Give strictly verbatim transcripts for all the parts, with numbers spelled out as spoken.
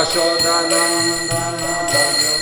Yashodanandana Bhaja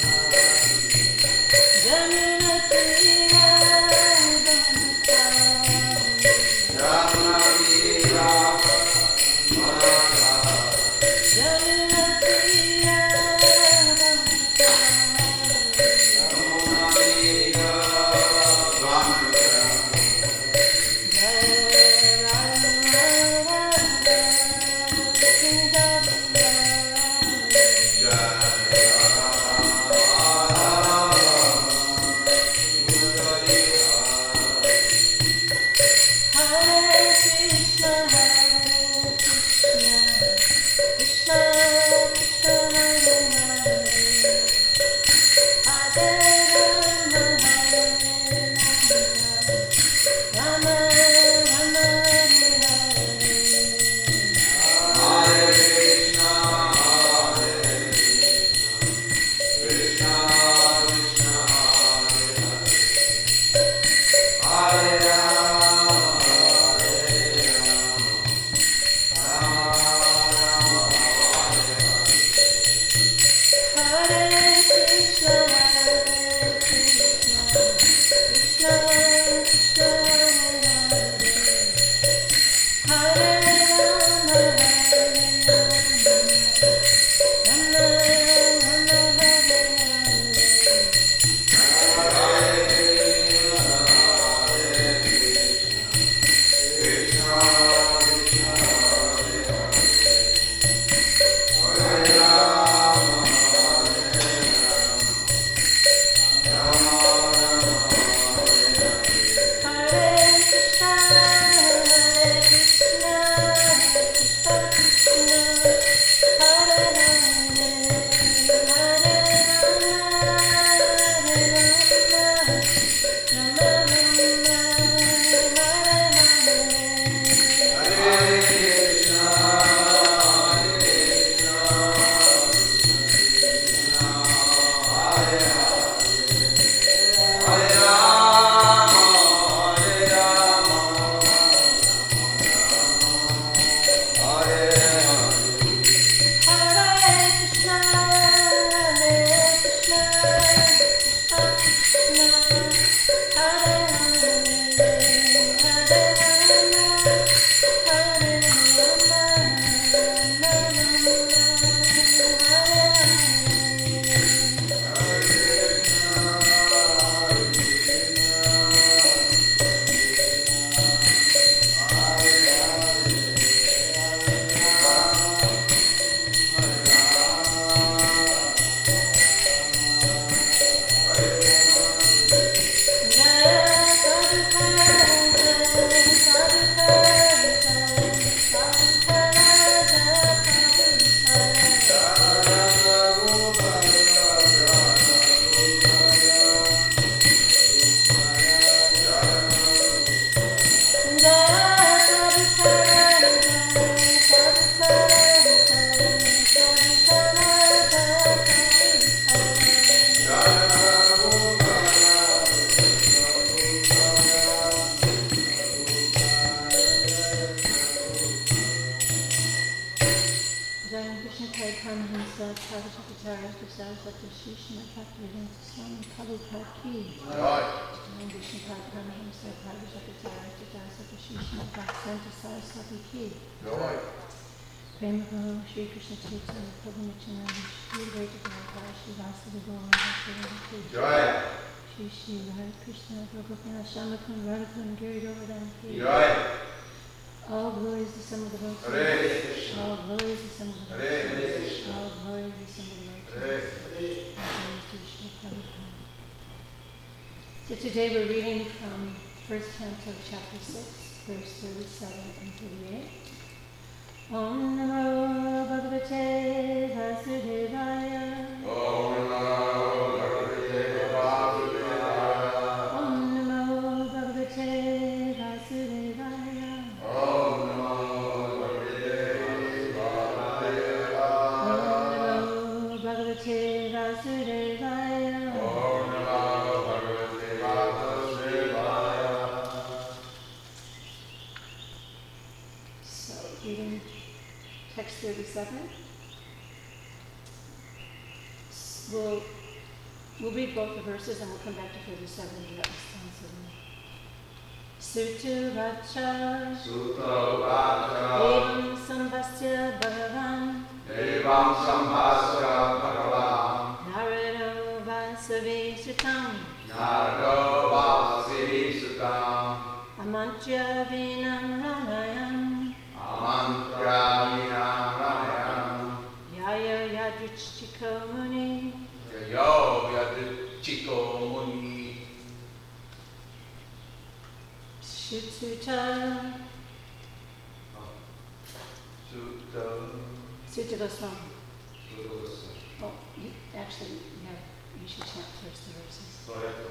Shri Krishna Chaitanya Prabhu Nityananda Shri Advaita Gadadhara Shri Vasudeva Gaura Jai Shri Shri Hare Krishna Prabhupada Shamakun Radhakun Giri Govardhan Jai. All glories to some of the Lord. All glories to some of the Lord. All glories to some of the Lord. So today we're reading from first canto chapter six, verse thirty-seven and thirty-eight. Om Namo Bhagavate Vasudevaya. Om Namo Bhagavate Vasudevaya. Om Namo Bhagavate Vasudevaya. Om Namo Bhagavate Vasudevaya. Om Namo Bhagavate Vasudevaya. Om Namo Bhagavate Vasudevaya. So reading text thirty-seven. we'll, we'll read both the verses and we'll come back to thirty-seven and do that responsibly. Sutuvacha Sutavacha Evam Sambhasya Bhagavan Evam Sambhasya Bhagavan Narado Vasavi Sutam Narado Vasavi Sutam Amantya Vinam Ramayan Amantra Vinam Ramayan Yaya Yadrichiko Muni Yayo Yadrichiko Muni Shututa Sutta Sutta Goswami. Sutta Oh, you, actually, yeah, you should chant first the verses. Go ahead.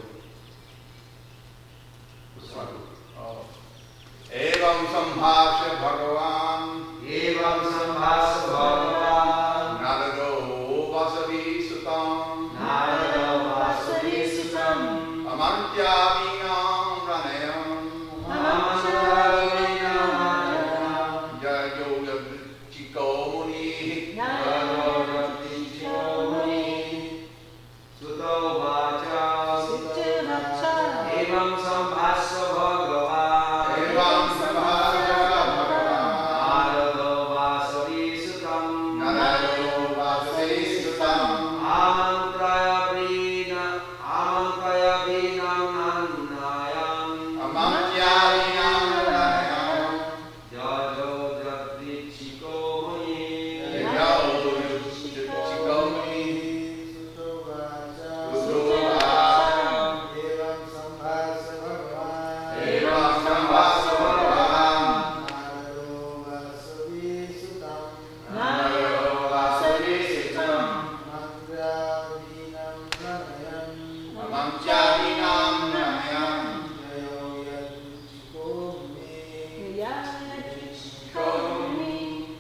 Oh. Evam Sambhasya Bhagavan Evam Sambhasya Bhagavan Narado Vasavi Sutam Narado Vasavi Sutam Amantya Vinam Ranayam Amantya Vinam Ranayam Yayo Yadrichiko Muni Yayo Yadrichiko Muni Sutta Vacha Sutta Vacha Evam Sambhasya Bhagavan Evam Sambhasya Bhagavan Narado Vasavi Sutam Narado Vasavi Sutam Amantraya Vina Amantraya Vinam Nanayam Amantya Vinam Ranayam Yayo Yadrichiko Muni Yayo Yadrichiko Muni Evam Sambhasya Bhagavan Narado Vasavi Sutam Amantya Vinam Ranayam Yadrichiko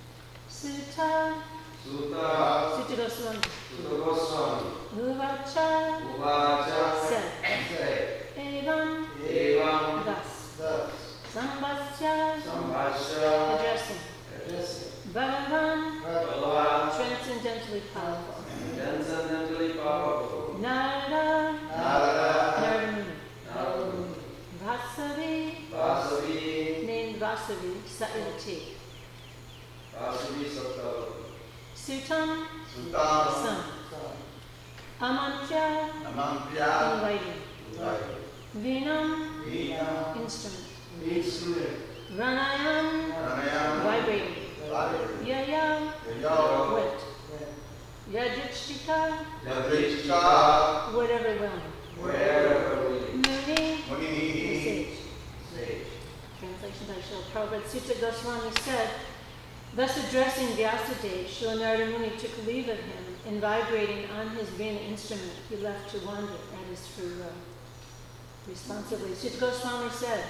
Sutta Sutta Sutta Goswami. Sutta Goswami Uvacha Uvacha said, said Evam Evam thus, thus Sambhasya Sambhasya addressing, addressing Bhagavan Bhagavan transcendentally powerful, transcendently powerful Narada Narada Narada Narada Vasavi Vasavi named Vasavi Satyavati, Vasavi Sattva Sutam Sutam son, Amantya Amantya inviting, Vinam Vinam instrument, instrument Ranayam Ranayam vibrating, Yaya Yayo wet, Yadrichika Yadrichika whatever will, wherever we Muni the Muni sage. sage. Translation by Srila Prabhupada. Sutta Goswami said, thus addressing Vyasadeva, Srila Narada Muni took leave of him, and vibrating on his Vena instrument, he left to wander at his free will. Responsibly, Sutta Goswami said,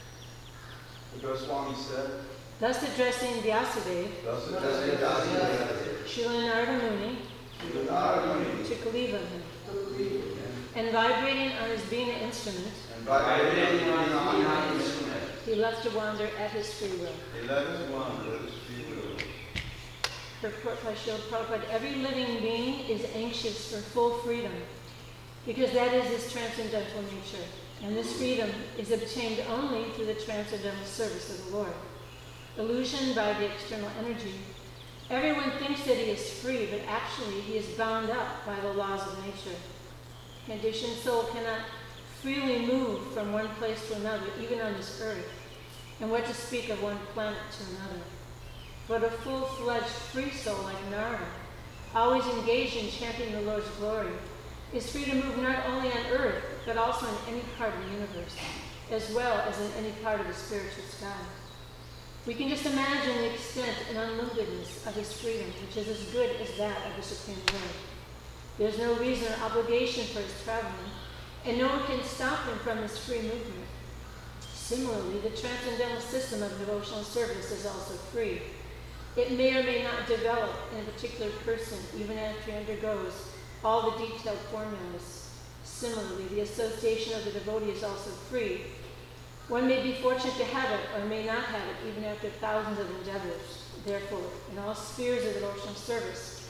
The Goswami said, thus addressing Vyasadeva, Thus it Thus is it does Srila Narada Muni Narada took leave of him, and vibrating on his Vena instrument, and vibrating on vibrating his on Vina his instrument. he left to wander at his free will. eleven one, let us free will. Purport by Srila Prabhupada, every living being is anxious for full freedom, because that is his transcendental nature. And this freedom is obtained only through the transcendental service of the Lord. Illusioned by the external energy, everyone thinks that he is free, but actually he is bound up by the laws of nature. Conditioned soul cannot freely move from one place to another, even on this earth, and what to speak of one planet to another. But a full-fledged free soul like Narada, always engaged in chanting the Lord's glory, is free to move not only on earth, but also in any part of the universe, as well as in any part of the spiritual sky. We can just imagine the extent and unlimitedness of his freedom, which is as good as that of the Supreme Lord. There is no reason or obligation for his traveling, and no one can stop him from his free movement. Similarly, the transcendental system of devotional service is also free. It may or may not develop in a particular person, even after he undergoes all the detailed formulas. Similarly, the association of the devotee is also free. One may be fortunate to have it or may not have it, even after thousands of endeavors. Therefore, in all spheres of devotional service,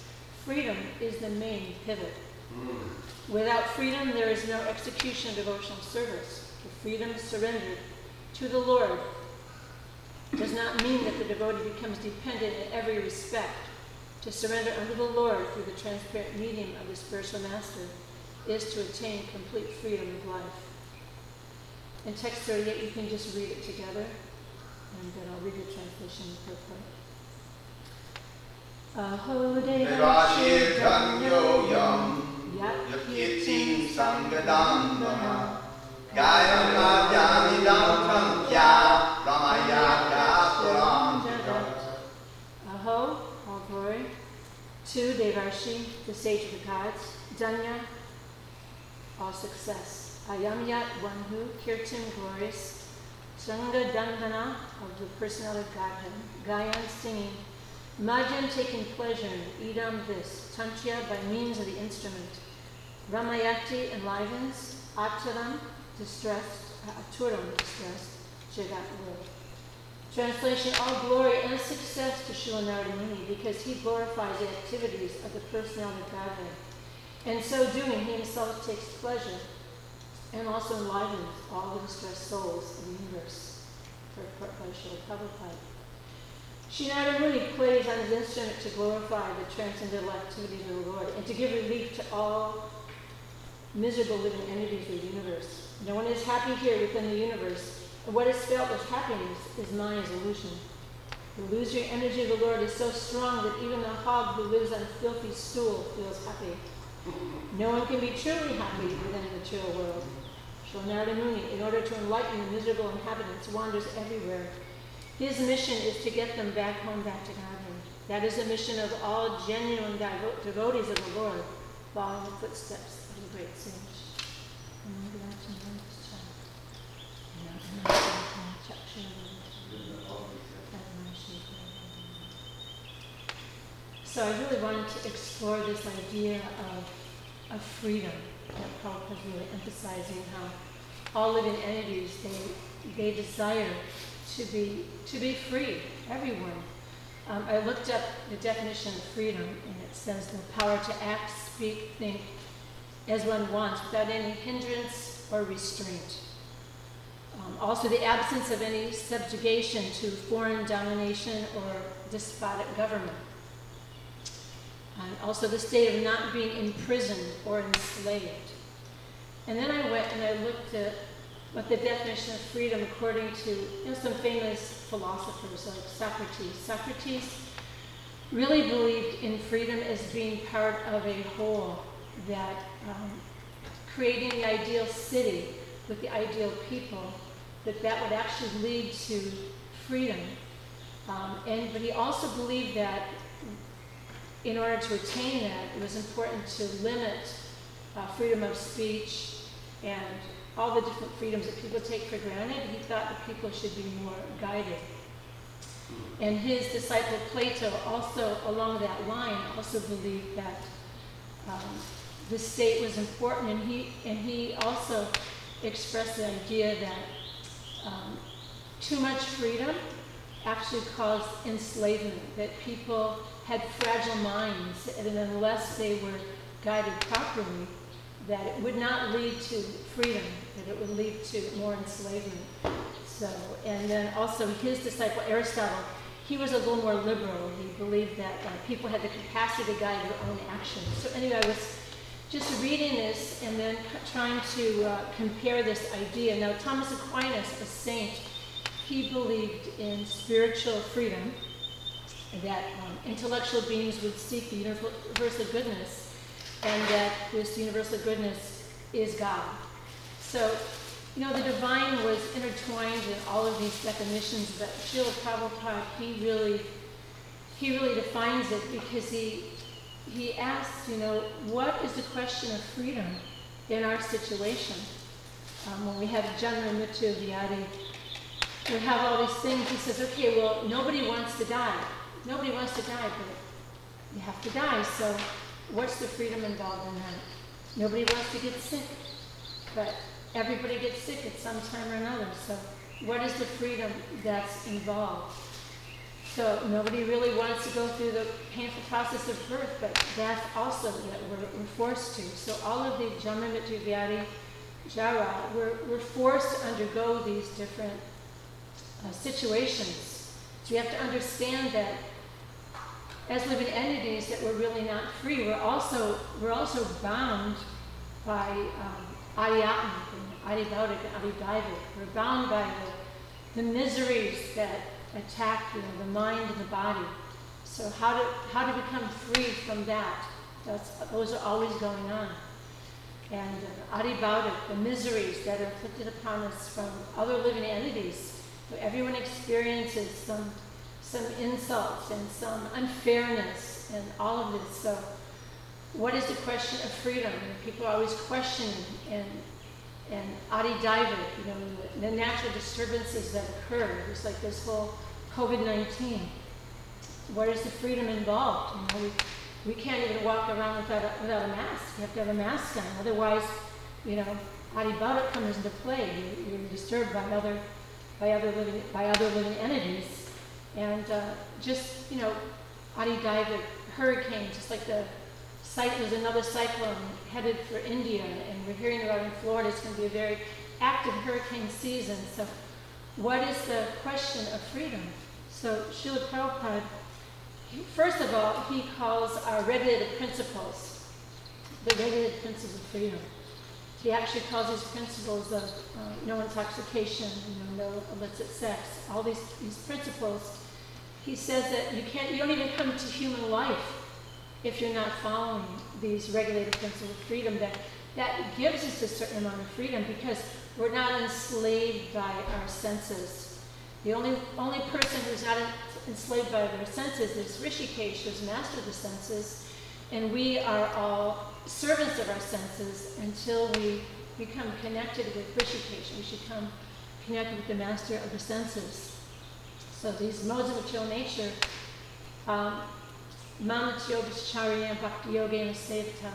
freedom is the main pivot. Mm. Without freedom, there is no execution of devotional service. The freedom surrendered to the Lord does not mean that the devotee becomes dependent in every respect. To surrender unto the Lord through the transparent medium of the spiritual master is to attain complete freedom of life. In text thirty-eight, you can just read it together, and then I'll read the translation purport. Aho Devashir Ganyo Yam Yat Yakirtim Sangadandana Gayam Madhyamidam Tankya Ramayaka Puram. Aho, all glory, to Devarshi, the sage of the gods, Danya, all success. Ayamyat, one who, Kirtan, glorious, Sanga Dandana, of the personality of Godhead, Gayan, singing, Madhyan, taking pleasure in, Idam, this, Tantya, by means of the instrument, Ramayati, enlivens, Ataram, distressed, Aturam, distressed, Jagat, world. Translation, all glory and success to Srila Narada Muni, because he glorifies the activities of the personality of Godhead. In so doing, he himself takes pleasure and also enlivens all the distressed souls of the universe. Purport by Srila Prabhupada. Sri Narada Muni plays on his instrument to glorify the transcendental activities of the Lord and to give relief to all miserable living entities of the universe. No one is happy here within the universe, and what is felt as happiness is Maya's illusion. The illusory energy of the Lord is so strong that even a hog who lives on a filthy stool feels happy. No one can be truly happy within the material world. Srila Narada Muni, in order to enlighten the miserable inhabitants, wanders everywhere. His mission is to get them back home, back to Godhead. That is the mission of all genuine devo- devotees of the Lord, following the footsteps of the great sage. So I really wanted to explore this idea of, of freedom that Prabhupada is really emphasizing, how all living entities, they, they desire to be, to be free, everyone. Um, I looked up the definition of freedom, and it says the power to act, speak, think as one wants without any hindrance or restraint. Um, also the absence of any subjugation to foreign domination or despotic government. And also the state of not being imprisoned or enslaved. And then I went and I looked at what the definition of freedom according to you know, some famous philosophers like Socrates. Socrates really believed in freedom as being part of a whole, that um, creating the ideal city with the ideal people, that that would actually lead to freedom. Um, and but he also believed that in order to attain that, it was important to limit uh, freedom of speech and all the different freedoms that people take for granted. He thought that people should be more guided. And his disciple Plato also, along that line, also believed that um, the state was important, and he and he also expressed the idea that um, too much freedom actually caused enslavement, that people had fragile minds, and unless they were guided properly, that it would not lead to freedom, that it would lead to more enslavement. So, and then also his disciple Aristotle, he was a little more liberal. He believed that uh, people had the capacity to guide their own actions. So anyway, I was just reading this and then c- trying to uh, compare this idea. Now, Thomas Aquinas, a saint, he believed in spiritual freedom, that um, intellectual beings would seek the universal goodness, and that this universal goodness is God. So, you know, the divine was intertwined in all of these definitions, but Srila Prabhupada, he really, he really defines it, because he, he asks, you know, what is the question of freedom in our situation? Um, when we have Janma Mrityu Vyadi, we have all these things. He says, okay, well, nobody wants to die. Nobody wants to die, but you have to die. So what's the freedom involved in that? Nobody wants to get sick, but everybody gets sick at some time or another. So what is the freedom that's involved? So nobody really wants to go through the painful process of birth, but that's also that we're, we're forced to. So all of the Jamamitra Vyadi Jara, we're, we're forced to undergo these different uh, situations. So we have to understand that as living entities that we're really not free. We're also we're also bound by um, Adhyatmic and Adhibaudic and Adhidaivic. We're bound by the, the miseries that attack, you know, the mind and the body. So how to how to become free from that? That's, those are always going on. And uh, Adhibaudic, the miseries that are inflicted upon us from other living entities. So everyone experiences some some insults and some unfairness and all of this. So what is the question of freedom? And people are always questioning and and Adhidaivic, you know, the, the natural disturbances that occur. It's like this whole COVID nineteen. What is the freedom involved? You know, we, we can't even walk around without a, without a mask. You have to have a mask on. Otherwise, you know, Adhibaudic comes into play. You, you're disturbed by other by other living by other living entities. And uh, just, you know, Adhidaivic hurricane, just like the site, there's another cyclone headed for India, and we're hearing about in Florida, it's going to be a very active hurricane season. So what is the question of freedom? So Srila Prabhupada, he, first of all, he calls our regulated principles, the regulated principles of freedom. He actually calls these principles of uh, no intoxication, you know, no illicit sex, all these, these principles. He says that you can't, you don't even come to human life if you're not following these regulated principles of freedom. That that gives us a certain amount of freedom because we're not enslaved by our senses. The only only person who's not enslaved by their senses is Rishikesh, who's master of the senses, and we are all servants of our senses until we become connected with Rishikesh. We should come connected with the master of the senses. So these modes of material nature, um, Mamatyo Vischaryam Bhakti Yogena Sevta,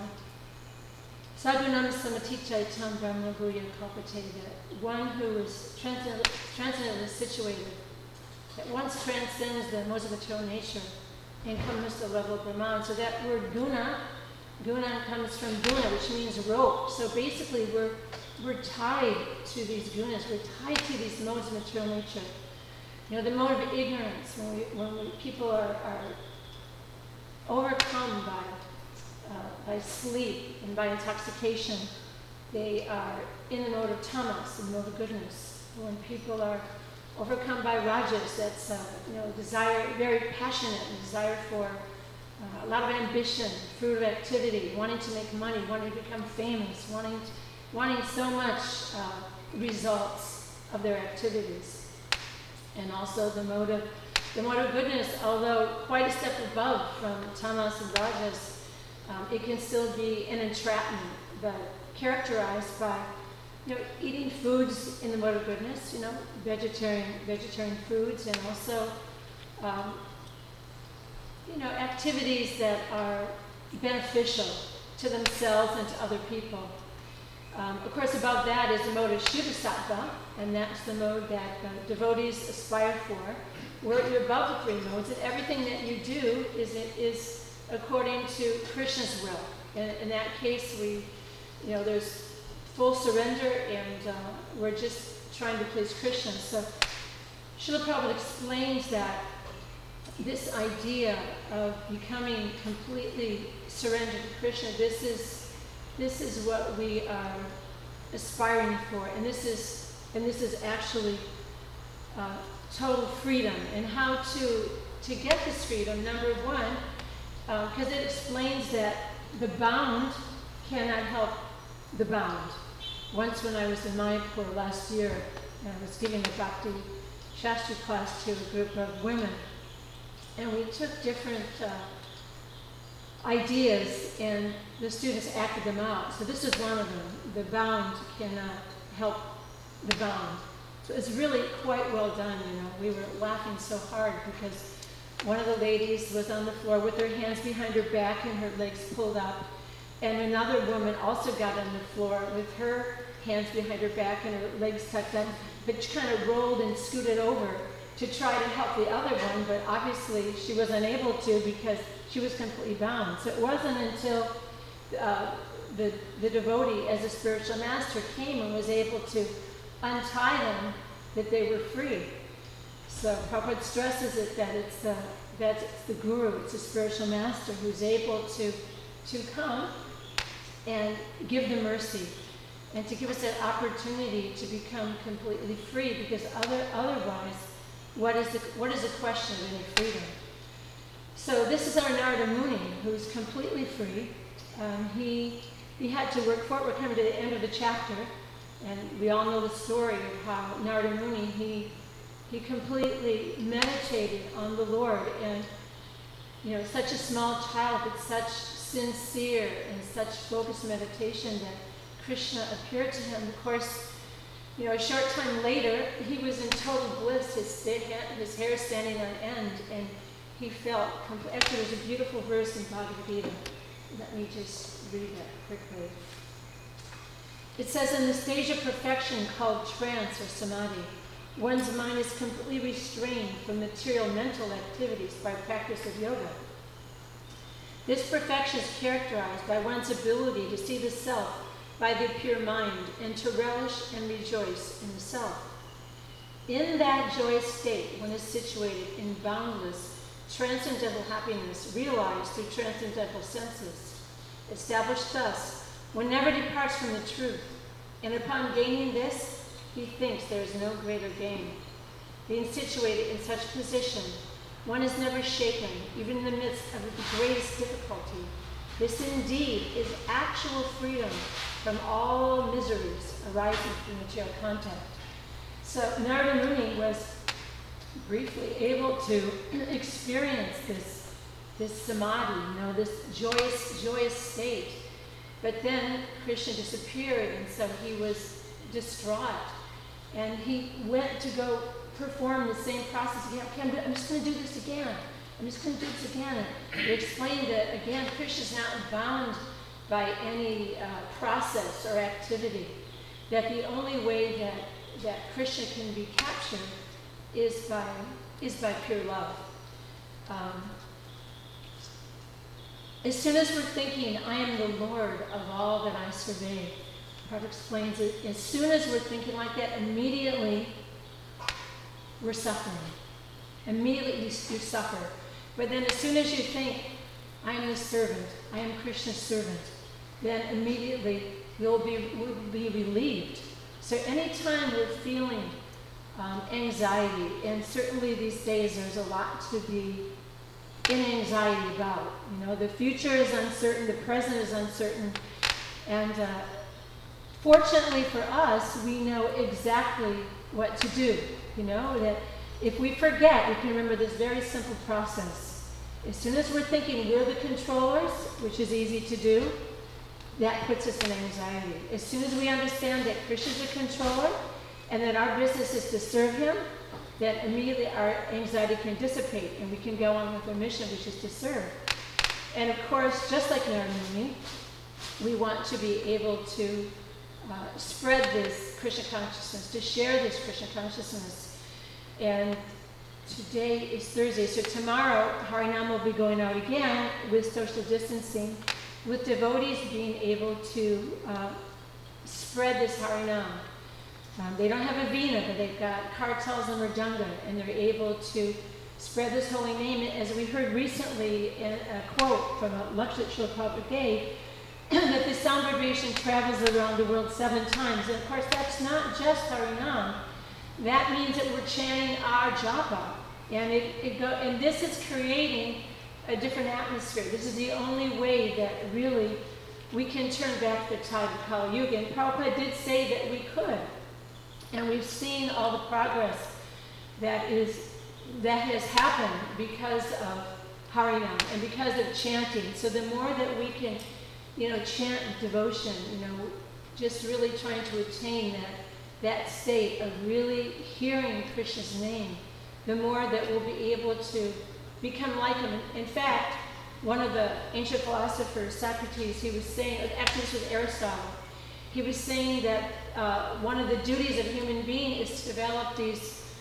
Sadhunam Samatichaitam Brahma Guya Kalpateda, one who is transcendently situated, that once transcends the modes of material nature and comes to the level of Brahman. So that word guna, guna comes from guna, which means rope. So basically we're we're tied to these gunas, we're tied to these modes of material nature. You know, the mode of ignorance, when, we, when we, people are, are overcome by, uh, by sleep and by intoxication, they are in the mode of tamas, in the mode of goodness. When people are overcome by rajas, that's, uh, you know, desire, very passionate, and desire for uh, a lot of ambition, fruit of activity, wanting to make money, wanting to become famous, wanting, to, wanting so much uh, results of their activities. And also the mode of the mode of goodness, although quite a step above from tamas and rajas, um, it can still be an entrapment, but characterized by, you know, eating foods in the mode of goodness, you know, vegetarian vegetarian foods, and also, um, you know, activities that are beneficial to themselves and to other people. Um, of course, above that is the mode of Shiva-sattva, and that's the mode that uh, devotees aspire for, where you're above the three modes, and everything that you do is is according to Krishna's will. And in that case, we, you know, there's full surrender, and uh, we're just trying to please Krishna. So Srila Prabhupada explains that this idea of becoming completely surrendered to Krishna, this is This is what we are aspiring for, and this is and this is actually uh, total freedom. And how to to get this freedom? Number one, because uh, it explains that the bound cannot help the bound. Once, when I was in Mayapur last year, I was giving a Bhakti Shastri class to a group of women, and we took different Uh, ideas, and the students acted them out. So this is one of them. The bound cannot help the bound. So it's really quite well done, you know. We were laughing so hard because one of the ladies was on the floor with her hands behind her back and her legs pulled up. And another woman also got on the floor with her hands behind her back and her legs tucked up, but she kind of rolled and scooted over to try to help the other one, but obviously she was unable to because she was completely bound. So it wasn't until uh, the, the devotee, as a spiritual master, came and was able to untie them that they were free. So Prabhupada stresses it that it's the, that it's the guru, it's the spiritual master who's able to, to come and give the mercy and to give us that opportunity to become completely free, because other, otherwise, what is, the, what is the question of any freedom? So this is our Narada Muni, who's completely free. Um, he, he had to work for it. We're coming to the end of the chapter, and we all know the story of how Narada Muni, he, he completely meditated on the Lord, and you know, such a small child, but such sincere and such focused meditation that Krishna appeared to him. Of course, you know, a short time later, he was in total bliss, his, his hair standing on end, and he felt complete. Actually, there's a beautiful verse in Bhagavad Gita. Let me just read that quickly. It says, in the stage of perfection called trance or samadhi, one's mind is completely restrained from material mental activities by practice of yoga. This perfection is characterized by one's ability to see the self by the pure mind and to relish and rejoice in the self. In that joyous state, one is situated in boundless, transcendental happiness realized through transcendental senses. Established thus, one never departs from the truth, and upon gaining this, he thinks there is no greater gain. Being situated in such position, one is never shaken, even in the midst of the greatest difficulty. This indeed is actual freedom from all miseries arising from material contact. So Narada Muni was briefly able to experience this, this samadhi, you know, this joyous, joyous state. But then Krishna disappeared, and so he was distraught. And he went to go perform the same process again. Okay, I'm, I'm just going to do this again. I'm just going to do this again. And he explained that, again, Krishna's not bound by any uh, process or activity. That the only way that, that Krishna can be captured is by, is by pure love. Um, as soon as we're thinking, I am the Lord of all that I survey, Prabhupada explains it, as soon as we're thinking like that, immediately we're suffering. Immediately you, you suffer. But then as soon as you think, I am the servant, I am Krishna's servant, then immediately we'll be, we'll be relieved. So anytime we're feeling um, anxiety, and certainly these days there's a lot to be in anxiety about. You know, the future is uncertain, the present is uncertain, and uh, fortunately for us, we know exactly what to do. You know, that if we forget, we can remember this very simple process. As soon as we're thinking we're the controllers, which is easy to do, that puts us in anxiety. As soon as we understand that Krishna's a controller and that our business is to serve him, then immediately our anxiety can dissipate and we can go on with our mission, which is to serve. And of course, just like Narada Muni, we want to be able to uh, spread this Krishna consciousness, to share this Krishna consciousness. And today is Thursday, so tomorrow Harinam will be going out again with social distancing, with devotees being able to uh, spread this Harinam. Um, they don't have a veena, but they've got kartals and mridanga, and they're able to spread this holy name. As we heard recently in a quote from a lecture that Srila Prabhupada gave, that the sound vibration travels around the world seven times. And of course, that's not just Harinam. That means that we're chanting our japa. And, it, it go, and this is creating a different atmosphere. This is the only way that really we can turn back the tide of Kali Yuga. And Prabhupada did say that we could. And we've seen all the progress that is that has happened because of Harinam and because of chanting. So the more that we can, you know, chant devotion, you know, just really trying to attain that that state of really hearing Krishna's name, the more that we'll be able to become like him. In fact, one of the ancient philosophers, Socrates, he was saying, actually this was Aristotle, he was saying that uh, one of the duties of a human being is to develop these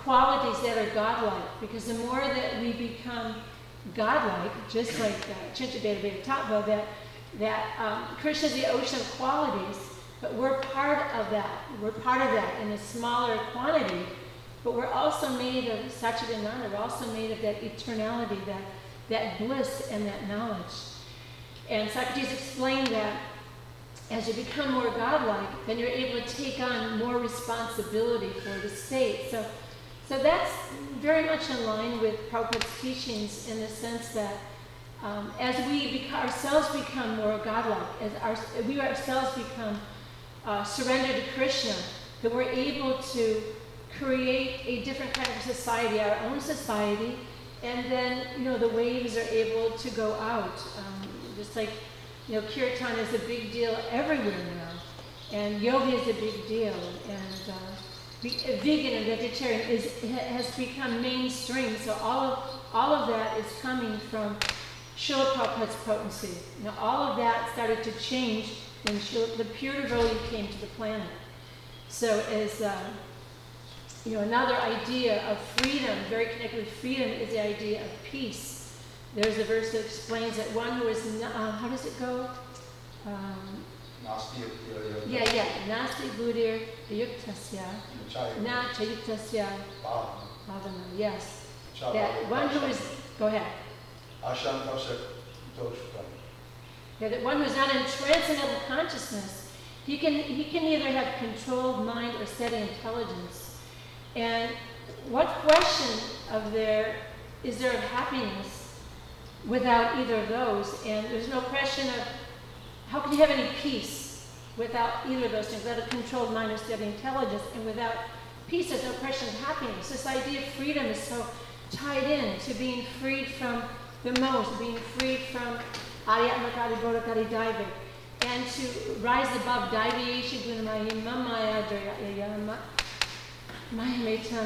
qualities that are godlike, because the more that we become godlike, just like uh, Chintabeta Beta Tattva, that, that um, Krishna is the ocean of qualities, but we're part of that. We're part of that in a smaller quantity, but we're also made of Satchidananda. We're also made of that eternality, that, that bliss and that knowledge. And Socrates explained that as you become more godlike, then you're able to take on more responsibility for the state. So, so that's very much in line with Prabhupada's teachings in the sense that um, as we beca- ourselves become more godlike, as our, we ourselves become uh, surrendered to Krishna, that we're able to create a different kind of society, our own society, and then, you know, the waves are able to go out. Um, just like, you know, kirtan is a big deal everywhere now, and yoga is a big deal, and uh, be, uh, vegan and vegetarian is has become mainstream. So all of all of that is coming from Srila Prabhupada's potency. Now all of that started to change when Srila, the pure devotee came to the planet. So as uh, you know, another idea of freedom, very connected with freedom, is the idea of peace. There's a verse that explains that one who is, not, uh, how does it go? Um, yeah, yeah. Nasti buddhir yuktasya, na chayuktasya bhavana. Yes. That one who is, go ahead. Yeah, that one who is not in transcendental consciousness, he can, he can either have controlled mind or steady intelligence. And what question of there is there of happiness without either of those? And there's no question of how can you have any peace without either of those things, without a controlled mind or steady intelligence, and without peace there's no question of happiness. This idea of freedom is so tied in to being freed from the most, being freed from Ariyatmakari Bodhakari Daivik, and to rise above Daiviyesha Gunamaya Mamaya Dharayama Mayametam.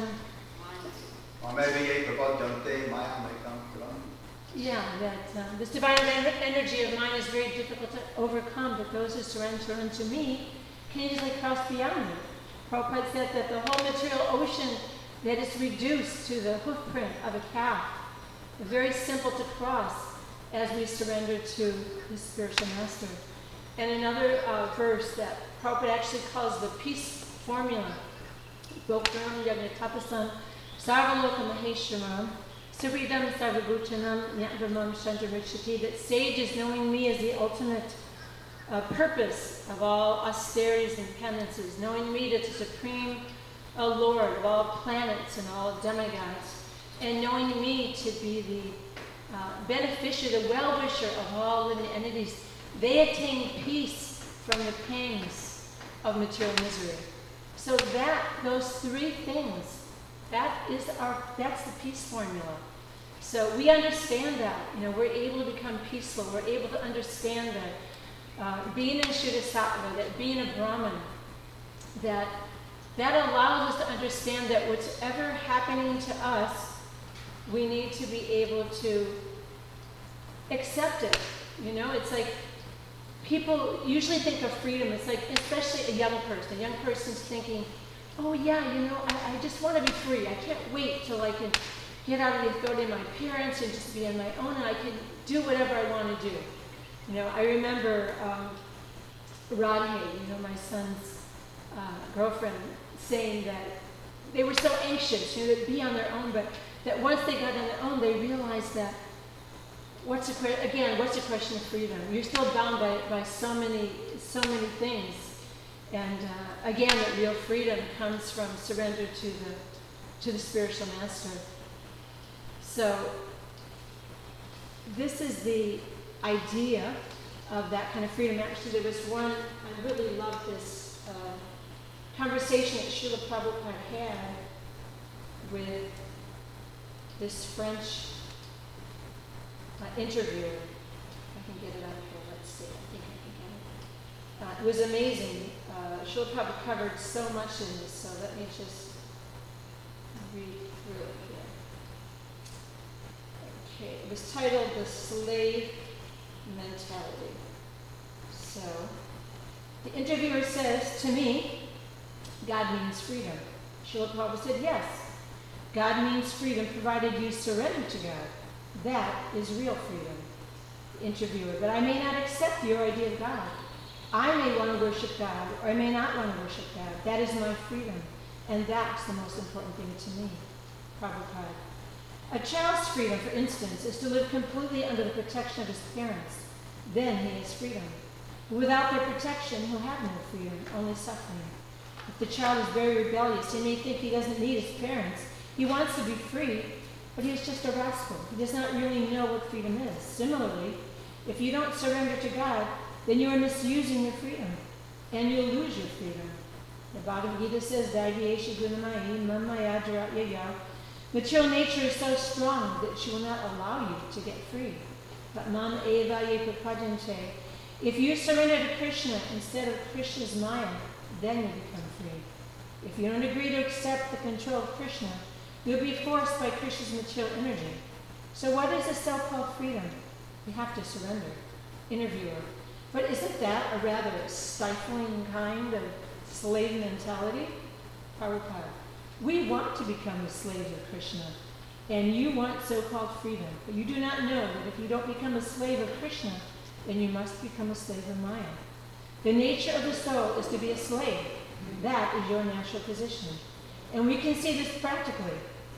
Yeah, that um, this divine en- energy of mine is very difficult to overcome, but those who surrender unto me can easily cross beyond me. Prabhupada said that the whole material ocean that is reduced to the hoof print of a calf, very simple to cross as we surrender to the spiritual master. And another uh, verse that Prabhupada actually calls the peace formula, Gokram Yagnatapasam Sarvaloka Maheshwaram Suridam Sarvabhutanam Nyatramam Shantarikshati, that sages knowing me as the ultimate uh, purpose of all austerities and penances, knowing me as the supreme uh, Lord of all planets and all demigods, and knowing me to be the uh, beneficiary, the well-wisher of all living entities, they attain peace from the pangs of material misery. So that, those three things, that is our, that's the peace formula. So we understand that, you know, we're able to become peaceful. We're able to understand that uh, being in Shuddha Sattva, that being a Brahman, that that allows us to understand that whatever happening to us, we need to be able to accept it. You know, it's like people usually think of freedom. It's like, especially a young person. A young person's thinking, oh yeah, you know, I, I just want to be free. I can't wait till I can get out of the authority of my parents and just be on my own, and I can do whatever I want to do. You know, I remember um, Radhe, you know, my son's uh, girlfriend, saying that they were so anxious, you know, to be on their own, but that once they got on their own, they realized that what's the again, what's the question of freedom? You're still bound by by so many so many things, and uh, again, that real freedom comes from surrender to the to the spiritual master. So this is the idea of that kind of freedom. Actually, there was one, I really loved this uh, conversation that Srila Prabhupada had with this French uh, interviewer. I can get it out here, let's see, I think I can get it. Uh, it was amazing. Uh, Srila Prabhupada covered so much in this, so let me just read through it here. Okay, it was titled The Slave Mentality. So, the interviewer says, to me, God means freedom. Srila Prabhupada said, yes. God means freedom provided you surrender to God. That is real freedom. Interviewer, but I may not accept your idea of God. I may want to worship God, or I may not want to worship God. That is my freedom, and that's the most important thing to me. Prabhupada. A child's freedom, for instance, is to live completely under the protection of his parents. Then he has freedom. Without their protection, he'll have no freedom, only suffering. If the child is very rebellious, he may think he doesn't need his parents. He wants to be free, but he is just a rascal. He does not really know what freedom is. Similarly, if you don't surrender to God, then you are misusing your freedom, and you'll lose your freedom. The Bhagavad Gita says, Daivyesha gunamai mamaya dharatyaya. Material nature is so strong that she will not allow you to get free. But mam eva ye prapadante. If you surrender to Krishna instead of Krishna's Maya, then you become free. If you don't agree to accept the control of Krishna, you'll be forced by Krishna's material energy. So what is the so-called freedom? You have to surrender. Interviewer. But isn't that a rather stifling kind of slave mentality? Prabhupada. We want to become the slaves of Krishna, and you want so-called freedom, but you do not know that if you don't become a slave of Krishna, then you must become a slave of Maya. The nature of the soul is to be a slave. That is your natural position. And we can see this practically.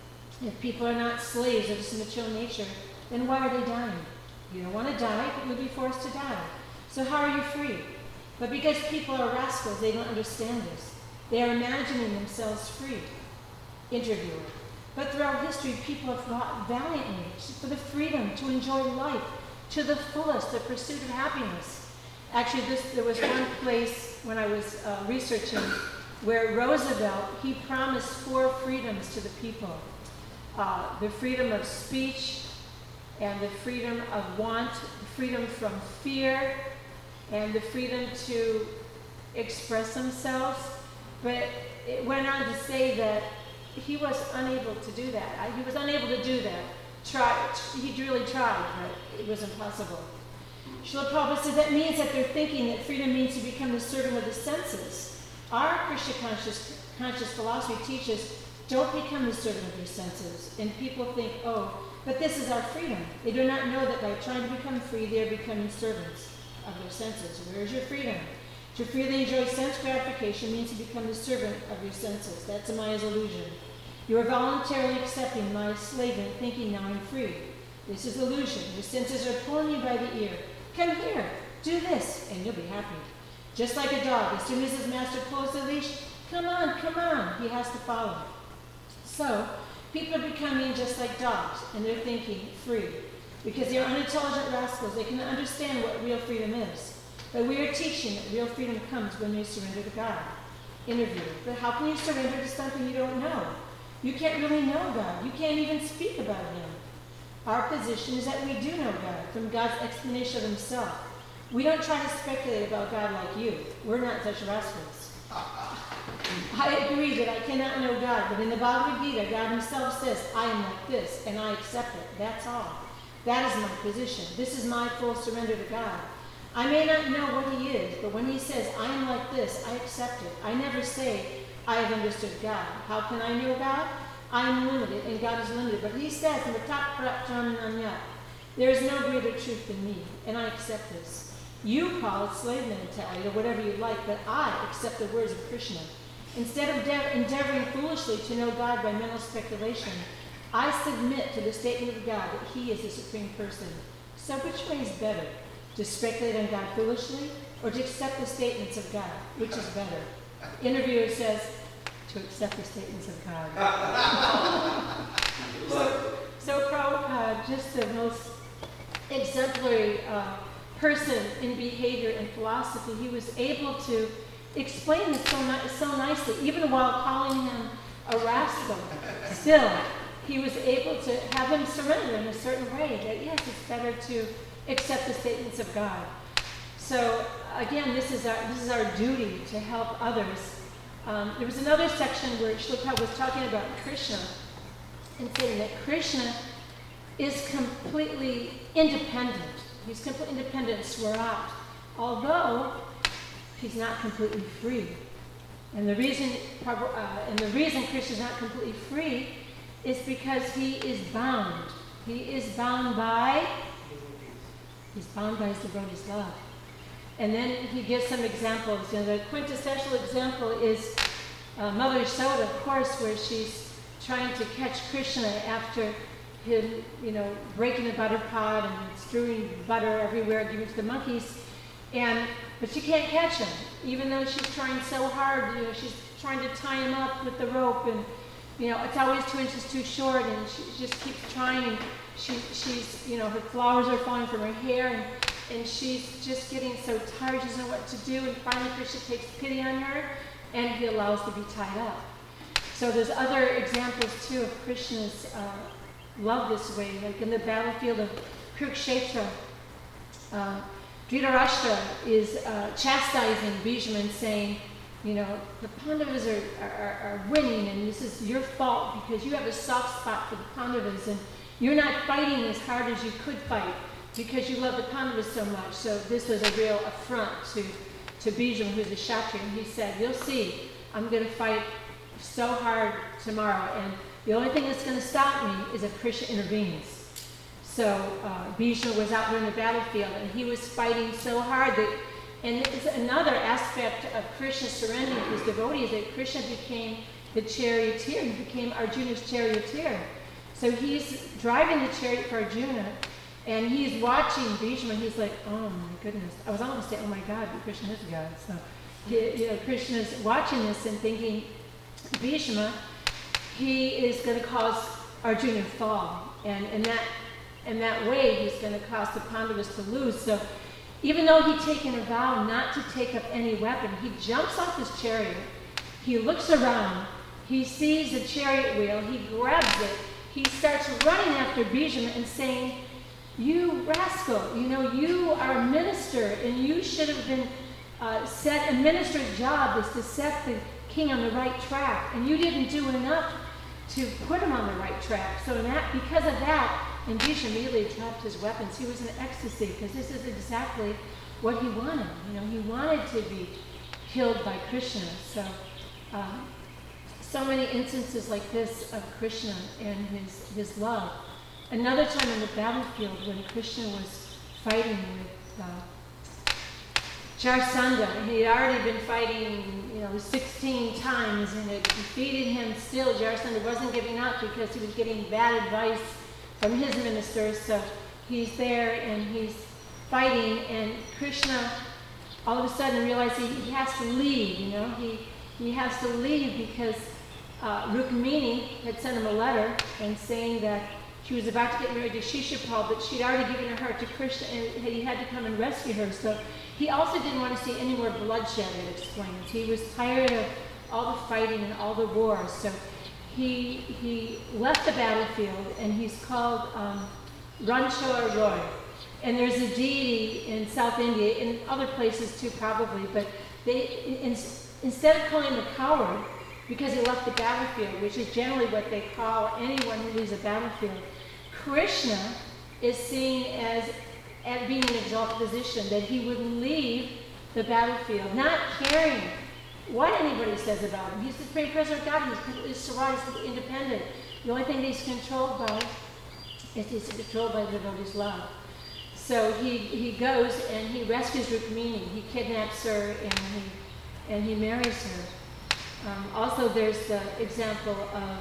If people are not slaves of this material nature, then why are they dying? You don't want to die, but you'll be forced to die. So how are you free? But because people are rascals, they don't understand this. They are imagining themselves free. Interviewer. But throughout history, people have fought valiantly for the freedom to enjoy life to the fullest, the pursuit of happiness. Actually, this, there was one place when I was uh, researching where Roosevelt, he promised four freedoms to the people. Uh, the freedom of speech, and the freedom of want, the freedom from fear, and the freedom to express themselves. But it went on to say that he was unable to do that. I, he was unable to do that. Try, he really tried, but it was impossible. Srila Prabhupada said that means that they're thinking that freedom means to become the servant of the senses. Our Krishna conscious, conscious philosophy teaches, don't become the servant of your senses. And people think, oh, but this is our freedom. They do not know that by trying to become free, they are becoming servants of their senses. Where is your freedom? To freely enjoy sense gratification means to become the servant of your senses. That's Maya's illusion. You are voluntarily accepting Maya's enslavement, thinking now I'm free. This is illusion. Your senses are pulling you by the ear. Come here, do this, and you'll be happy. Just like a dog, as soon as his master pulls the leash, come on, come on, he has to follow. So, people are becoming just like dogs, and they're thinking free. Because they're unintelligent rascals, they can understand what real freedom is. But we are teaching that real freedom comes when you surrender to God. Interview. But how can you surrender to something you don't know? You can't really know God. You can't even speak about Him. Our position is that we do know God from God's explanation of Himself. We don't try to speculate about God like you. We're not such rascals. I agree that I cannot know God, but in the Bhagavad Gita, God Himself says, I am like this, and I accept it. That's all. That is my position. This is my full surrender to God. I may not know what He is, but when He says, I am like this, I accept it. I never say, I have understood God. How can I know God? I am limited, and God is limited. But He says in the top Pratyananya, there is no greater truth than me, and I accept this. You call it slave mentality or whatever you like, but I accept the words of Krishna. Instead of de- endeavoring foolishly to know God by mental speculation, I submit to the statement of God that He is the Supreme Person. So which way is better? To speculate on God foolishly, or to accept the statements of God? Which is better? Interviewer says, to accept the statements of God. so, so Prabhupada, just the most exemplary uh, person in behavior and philosophy, he was able to explain this so, ni- so nicely, even while calling him a rascal. Still, he was able to have him surrender in a certain way, that yes, it's better to accept the statements of God. So again, this is our this is our duty to help others. Um, there was another section where Srila Prabhupada was talking about Krishna and saying that Krishna is completely independent. He's completely independent, Swarat, although he's not completely free. And the reason uh, and the reason Krishna is not completely free is because he is bound. He is bound by, he's bound by his devotee's love. And then he gives some examples. You know, the quintessential example is uh, Mother Yashoda, of course, where she's trying to catch Krishna after him, you know, breaking the butter pot and strewing butter everywhere, giving it to the monkeys. And but she can't catch him, even though she's trying so hard. You know, she's trying to tie him up with the rope, and you know, it's always two inches too short, and she just keeps trying. And she, she's, you know, her flowers are falling from her hair, and, and she's just getting so tired. She doesn't know what to do. And finally, Krishna takes pity on her, and he allows to be tied up. So there's other examples too of Krishna's uh, love this way, like in the battlefield of Kurukshetra. Uh, Dhritarashtra is uh, chastising Bhishma and saying, you know, the Pandavas are, are, are winning, and this is your fault because you have a soft spot for the Pandavas, and you're not fighting as hard as you could fight because you love the Pandavas so much. So this was a real affront to, to Bhishma, who's a Kshatriya, and he said, you'll see, I'm going to fight so hard tomorrow, and the only thing that's going to stop me is if Krishna intervenes. So uh, Bhishma was out there in the battlefield, and he was fighting so hard that, and it's another aspect of Krishna surrendering to his devotees, that Krishna became the charioteer. He became Arjuna's charioteer. So he's driving the chariot for Arjuna, and he's watching Bhishma, and he's like, oh my goodness. I was almost saying, oh my God, but Krishna is a God. So he, you know, Krishna's watching this and thinking, Bhishma, he is going to cause Arjuna to fall. And, and that In that way, he's going to cause the Pandavas to lose. So even though he'd taken a vow not to take up any weapon, he jumps off his chariot, he looks around, he sees the chariot wheel, he grabs it, he starts running after Bhishma and saying, you rascal, you know, you are a minister, and you should have been uh, set, a minister's job is to set the king on the right track, and you didn't do enough to put him on the right track. So in that, because of that, and Bhishma immediately dropped his weapons. He was in ecstasy because this is exactly what he wanted. You know, he wanted to be killed by Krishna. So, um, so many instances like this of Krishna and his his love. Another time in the battlefield when Krishna was fighting with uh, Jarasandha, he had already been fighting, you know, sixteen times and had defeated him. Still, Jarasandha wasn't giving up because he was getting bad advice from his ministers. So he's there and he's fighting, and Krishna all of a sudden realized he, he has to leave, you know, he, he has to leave because uh, Rukmini had sent him a letter and saying that she was about to get married to Shishupal, but she'd already given her heart to Krishna and he had to come and rescue her. So he also didn't want to see any more bloodshed, it explains. He was tired of all the fighting and all the wars. So He, he left the battlefield, and he's called um, Ranchor Roy. And there's a deity in South India, in other places too probably, but they in, instead of calling him a coward, because he left the battlefield, which is generally what they call anyone who leaves a battlefield, Krishna is seen as, as being in an exalted position, that he would leave the battlefield, not caring what anybody says about him. He's the supreme president of God. He's completely Swaraj, he's independent. The only thing that he's controlled by is he's controlled by the devotee's love. So he, he goes and he rescues Rukmini. He kidnaps her and he and he marries her. Um, also, there's the example of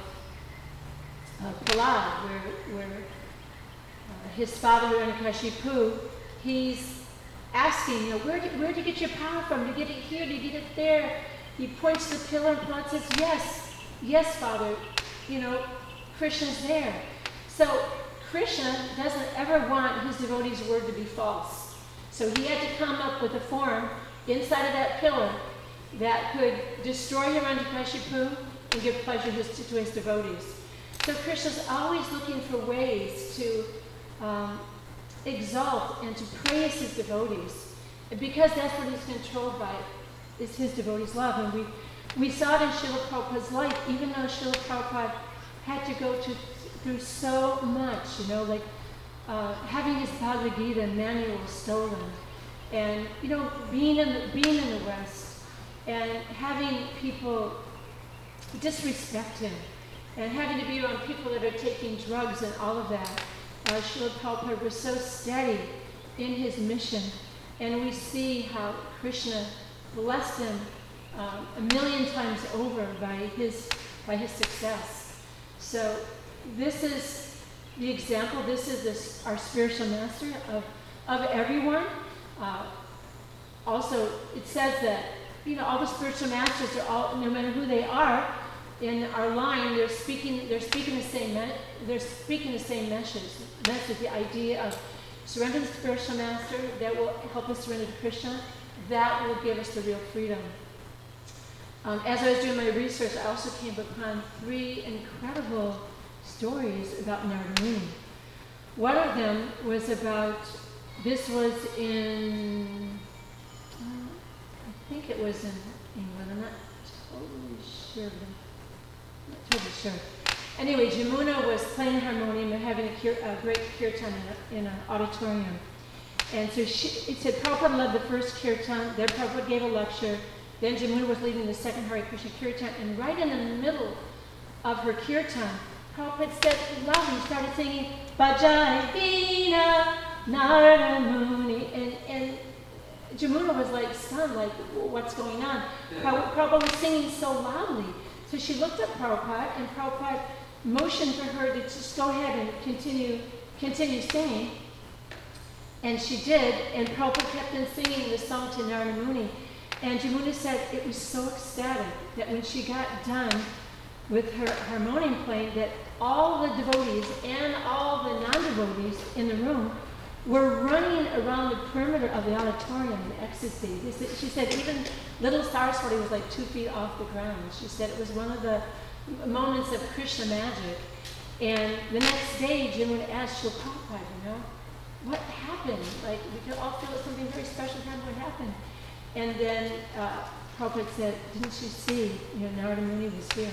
uh, Prahlad, where where uh, his father Hiranyakashipu, he's asking, you know, where did where did you get your power from? Did you get it here? Did you get it there? He points to the pillar, and Prahlad says, yes, yes, Father, you know, Krishna's there. So Krishna doesn't ever want his devotee's word to be false. So he had to come up with a form inside of that pillar that could destroy Hiranyakashipu and give pleasure his, to his devotees. So Krishna's always looking for ways to um, exalt and to praise his devotees. And because that's what he's controlled by, is his devotees' love. And we, we saw it in Srila Prabhupada's life, even though Srila Prabhupada had to go to, through so much, you know, like uh, having his Bhagavad Gita manual stolen, and, you know, being in the, being in the West, and having people disrespect him, and having to be around people that are taking drugs and all of that. Uh, Srila Prabhupada was so steady in his mission, and we see how Krishna blessed him um, a million times over by his by his success. So this is the example. This is this, our spiritual master of of everyone. Uh, also, it says that you know all the spiritual masters are all, no matter who they are, in our line, they're speaking. They're speaking the same. Me- they're speaking the same message. Message. The idea of surrender to the spiritual master that will help us surrender to Krishna. That will give us the real freedom. Um, as I was doing my research, I also came upon three incredible stories about Narada Muni. One of them was about. This was in. Uh, I think it was in England. I'm not totally sure. But I'm not totally sure. Anyway, Jamuna was playing harmonium and having a, kir- a great kirtan in, in an auditorium. And so she, it said Prabhupada led the first kirtan, then Prabhupada gave a lecture, then Jamuna was leading the second Hare Krishna kirtan, and right in the middle of her kirtan, Prabhupada said loudly, he started singing, Bajai Veena Narada Muni, and, and Jamuna was like stunned, like, what's going on? Prabhupada, Prabhupada was singing so loudly. So she looked at Prabhupada, and Prabhupada motioned for her to just go ahead and continue, continue singing. And she did, and Prabhupada kept on singing the song to Narada Muni. And Jamuna said it was so ecstatic that when she got done with her harmonium playing, that all the devotees and all the non-devotees in the room were running around the perimeter of the auditorium in ecstasy. She said even little Saraswati was like two feet off the ground. She said it was one of the moments of Krishna magic. And the next day, Jamuna asked Srila Prabhupada, you know, what happened? Like, we could all feel that something very special happened. What happened? And then uh, Prabhupada said, didn't you see, you know, Narada Muni was here.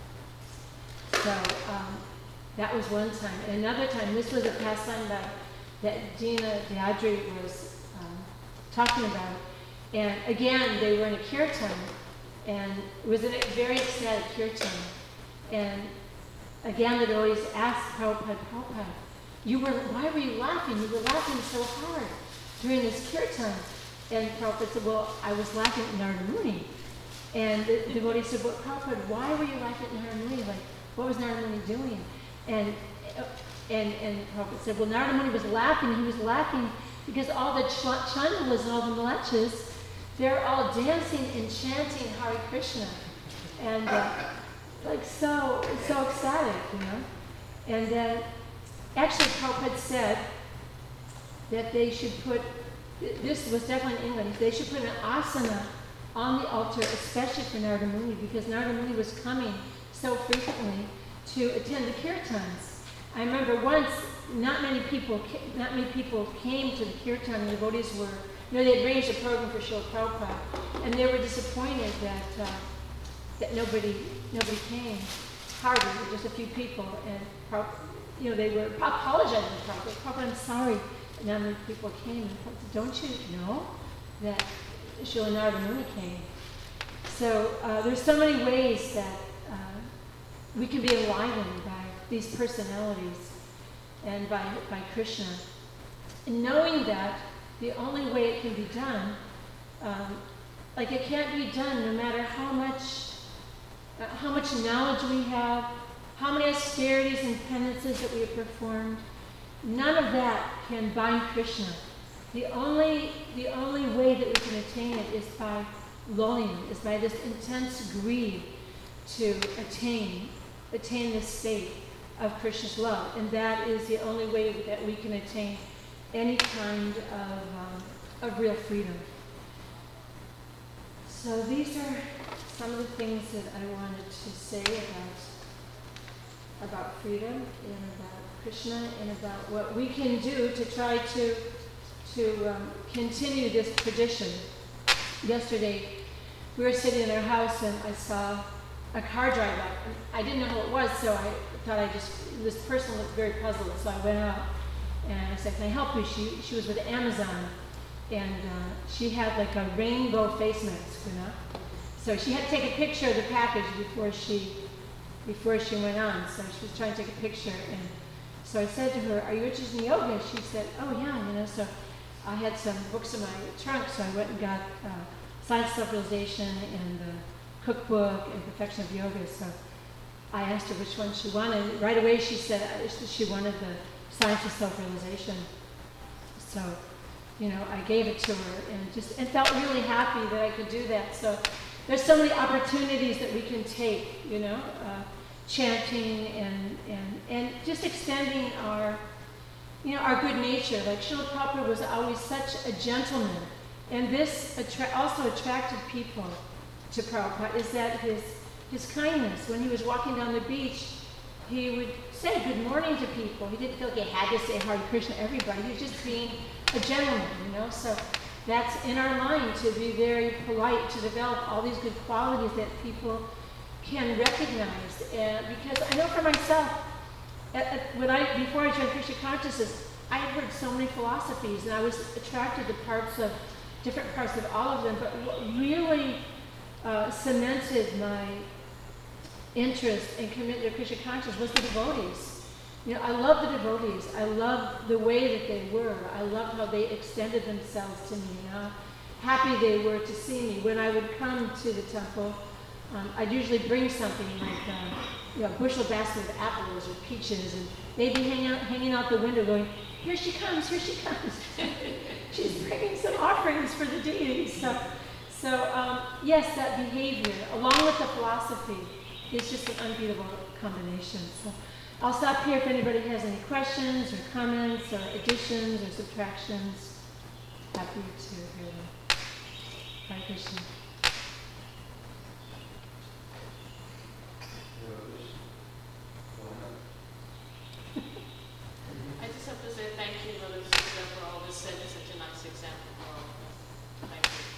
So um, that was one time. And another time, this was a pastime that, that Dina Dayadri was um, talking about. And again, they were in a kirtan, and it was a very ecstatic kirtan. And again, they'd always ask Prabhupada, Prabhupada, you were, why were you laughing? You were laughing so hard during this kirtan. And Prabhupada said, well, I was laughing at Narada Muni. And the devotee said, well, Prabhupada, why were you laughing at Narada Muni? Like, what was Narada Muni doing? And and and Prabhupada said, well, Narada Muni was laughing. He was laughing because all the ch- chandalas and all the malachas, they're all dancing and chanting Hare Krishna. And uh, like so, so ecstatic, you know. And then, actually, Prabhupada said that they should put, this was definitely in England, they should put an asana on the altar, especially for Narada Muni, because Narada Muni was coming so frequently to attend the kirtans. I remember once, not many people, not many people came to the kirtan, and the devotees were, you know, they had arranged a program for Srila Prabhupada, and they were disappointed that uh, that nobody nobody came, hardly, just a few people, and Prabhupada, you know, they were apologizing to Prabhupada. Prabhupada, I'm sorry that not many people came. And Prabhupada, don't you know that Srila Narada Muni came? So uh, there's so many ways that uh, we can be enlivened by these personalities and by, by Krishna. And knowing that the only way it can be done, um, like it can't be done no matter how much, uh, how much knowledge we have, how many austerities and penances that we have performed. None of that can bind Krishna. The only, the only way that we can attain it is by longing, is by this intense greed to attain, attain this state of Krishna's love. And that is the only way that we can attain any kind of, um, of real freedom. So these are some of the things that I wanted to say about, about freedom and about Krishna and about what we can do to try to, to um, continue this tradition. Yesterday, we were sitting in our house and I saw a car drive up. I didn't know who it was, so I thought I just, this person looked very puzzled, so I went out and I said, can I help you? She, she was with Amazon, and uh, she had like a rainbow face mask, you know? So she had to take a picture of the package before she before she went on. So she was trying to take a picture, and so I said to her, "Are you interested in yoga?" She said, "Oh yeah, you know." So I had some books in my trunk, so I went and got uh, Science of Self-Realization and the cookbook and Perfection of Yoga. So I asked her which one she wanted. Right away she said she wanted the Science of Self-Realization. So, you know, I gave it to her and just and felt really happy that I could do that. So there's so many opportunities that we can take, you know, uh, chanting and, and, and just extending our, you know, our good nature. Like Srila Prabhupada was always such a gentleman. And this attra- also attracted people to Prabhupada, is that his his kindness. When he was walking down the beach, he would say good morning to people. He didn't feel like he had to say Hare Krishna to everybody. He was just being a gentleman, you know. So that's in our line, to be very polite, to develop all these good qualities that people can recognize. And because I know for myself, at, at, when I before I joined Krishna consciousness, I had heard so many philosophies, and I was attracted to parts of different parts of all of them. But what really uh, cemented my interest and commitment to Krishna consciousness was the devotees. You know, I love the devotees. I love the way that they were. I loved how they extended themselves to me, and how happy they were to see me. When I would come to the temple, um, I'd usually bring something like uh, you know, a bushel basket of apples or peaches, and they'd be hanging out, hanging out the window going, "Here she comes, here she comes." She's bringing some offerings for the deities. So, so um, yes, that behavior, along with the philosophy, is just an unbeatable combination. So I'll stop here if anybody has any questions or comments or additions or subtractions. Happy to hear them. Hare Krishna. I just have to say thank you, Mother Sita, for all this, setting such a nice example for all of us. Thank you.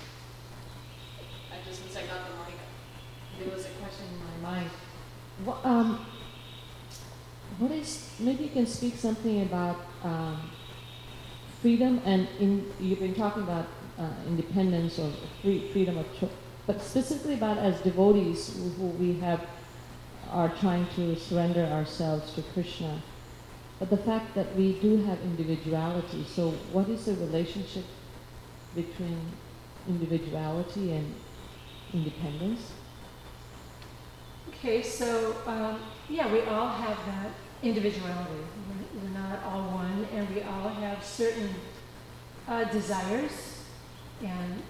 I just, since I got the mic, there was a question in my mind. What, um, what is, maybe you can speak something about um, freedom, and in, you've been talking about uh, independence or free, freedom of choice, but specifically about as devotees who, who we have, are trying to surrender ourselves to Krishna. But the fact that we do have individuality, so what is the relationship between individuality and independence? Okay, so um, yeah, we all have that individuality. We're, we're not all one, and we all have certain uh, desires. And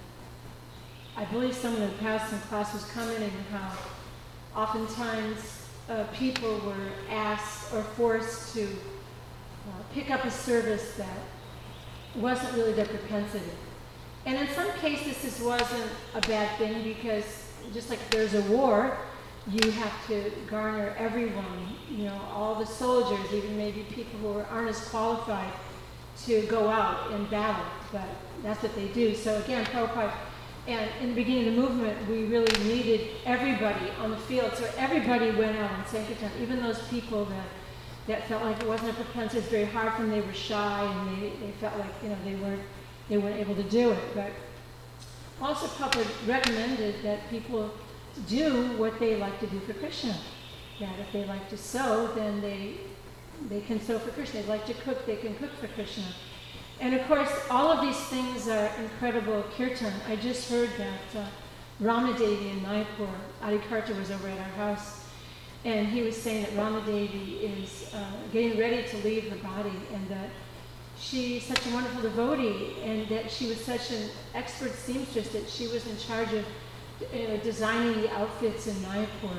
I believe someone in the past in class was commenting how oftentimes uh, people were asked or forced to uh, pick up a service that wasn't really their propensity. And in some cases, this wasn't a bad thing, because just like there's a war, you have to garner everyone, you know, all the soldiers, even maybe people who aren't as qualified to go out and battle, but that's what they do. So again, Prabhupada, and in the beginning of the movement, we really needed everybody on the field. So everybody went out on Sankirtan, even those people that, that felt like it wasn't a propensity, it was very hard for them, they were shy, and they, they felt like, you know, they weren't, they weren't able to do it. But also Prabhupada recommended that people do what they like to do for Krishna. That if they like to sew, then they they can sew for Krishna. If they like to cook, they can cook for Krishna. And of course, all of these things are incredible kirtan. I just heard that uh, Ramadevi in Mayapur, Adikarta was over at our house, and he was saying that Ramadevi is uh, getting ready to leave her body, and that she's such a wonderful devotee, and that she was such an expert seamstress that she was in charge of uh, designing the outfits in Mayapur.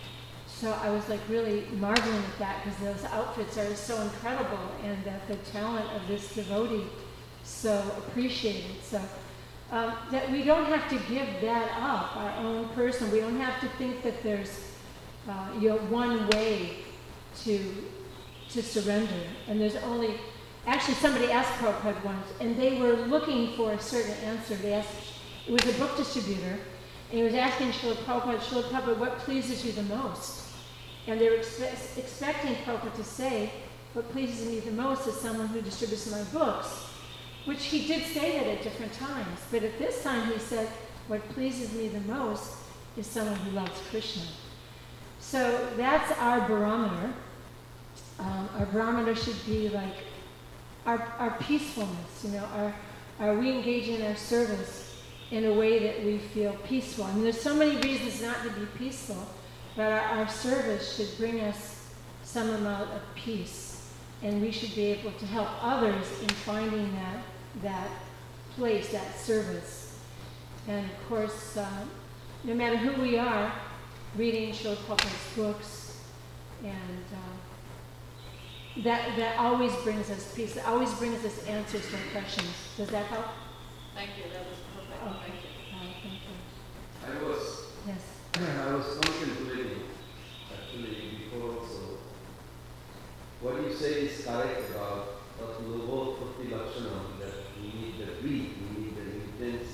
So I was like really marveling at that, because those outfits are so incredible, and that the talent of this devotee so appreciated. So um, that we don't have to give that up, our own person. We don't have to think that there's uh, you know, one way to to surrender, and there's only. Actually, somebody asked Prabhupada once, and they were looking for a certain answer. They asked, it was a book distributor, and he was asking Srila Prabhupada, Srila Prabhupada, what pleases you the most? And they were expe- expecting Prabhupada to say, what pleases me the most is someone who distributes my books, which he did say that at different times. But at this time he said, what pleases me the most is someone who loves Krishna. So that's our barometer. Um, our barometer should be like our, our peacefulness, you know, our, are we engaging in our service in a way that we feel peaceful? I mean, there's so many reasons not to be peaceful, but our, our service should bring us some amount of peace, and we should be able to help others in finding that, that place, that service. And of course, uh, no matter who we are, reading Srila Prabhupada's books, and uh, that that always brings us peace. It always brings us answers to our questions. Does that help? Thank you, that was perfect, Okay. thank you. Uh, thank you. I was, Yes. I was contemplating, actually, before also, what you say is correct about Tattva Bhakti Lakshanam, that we need the greed, we need the intensity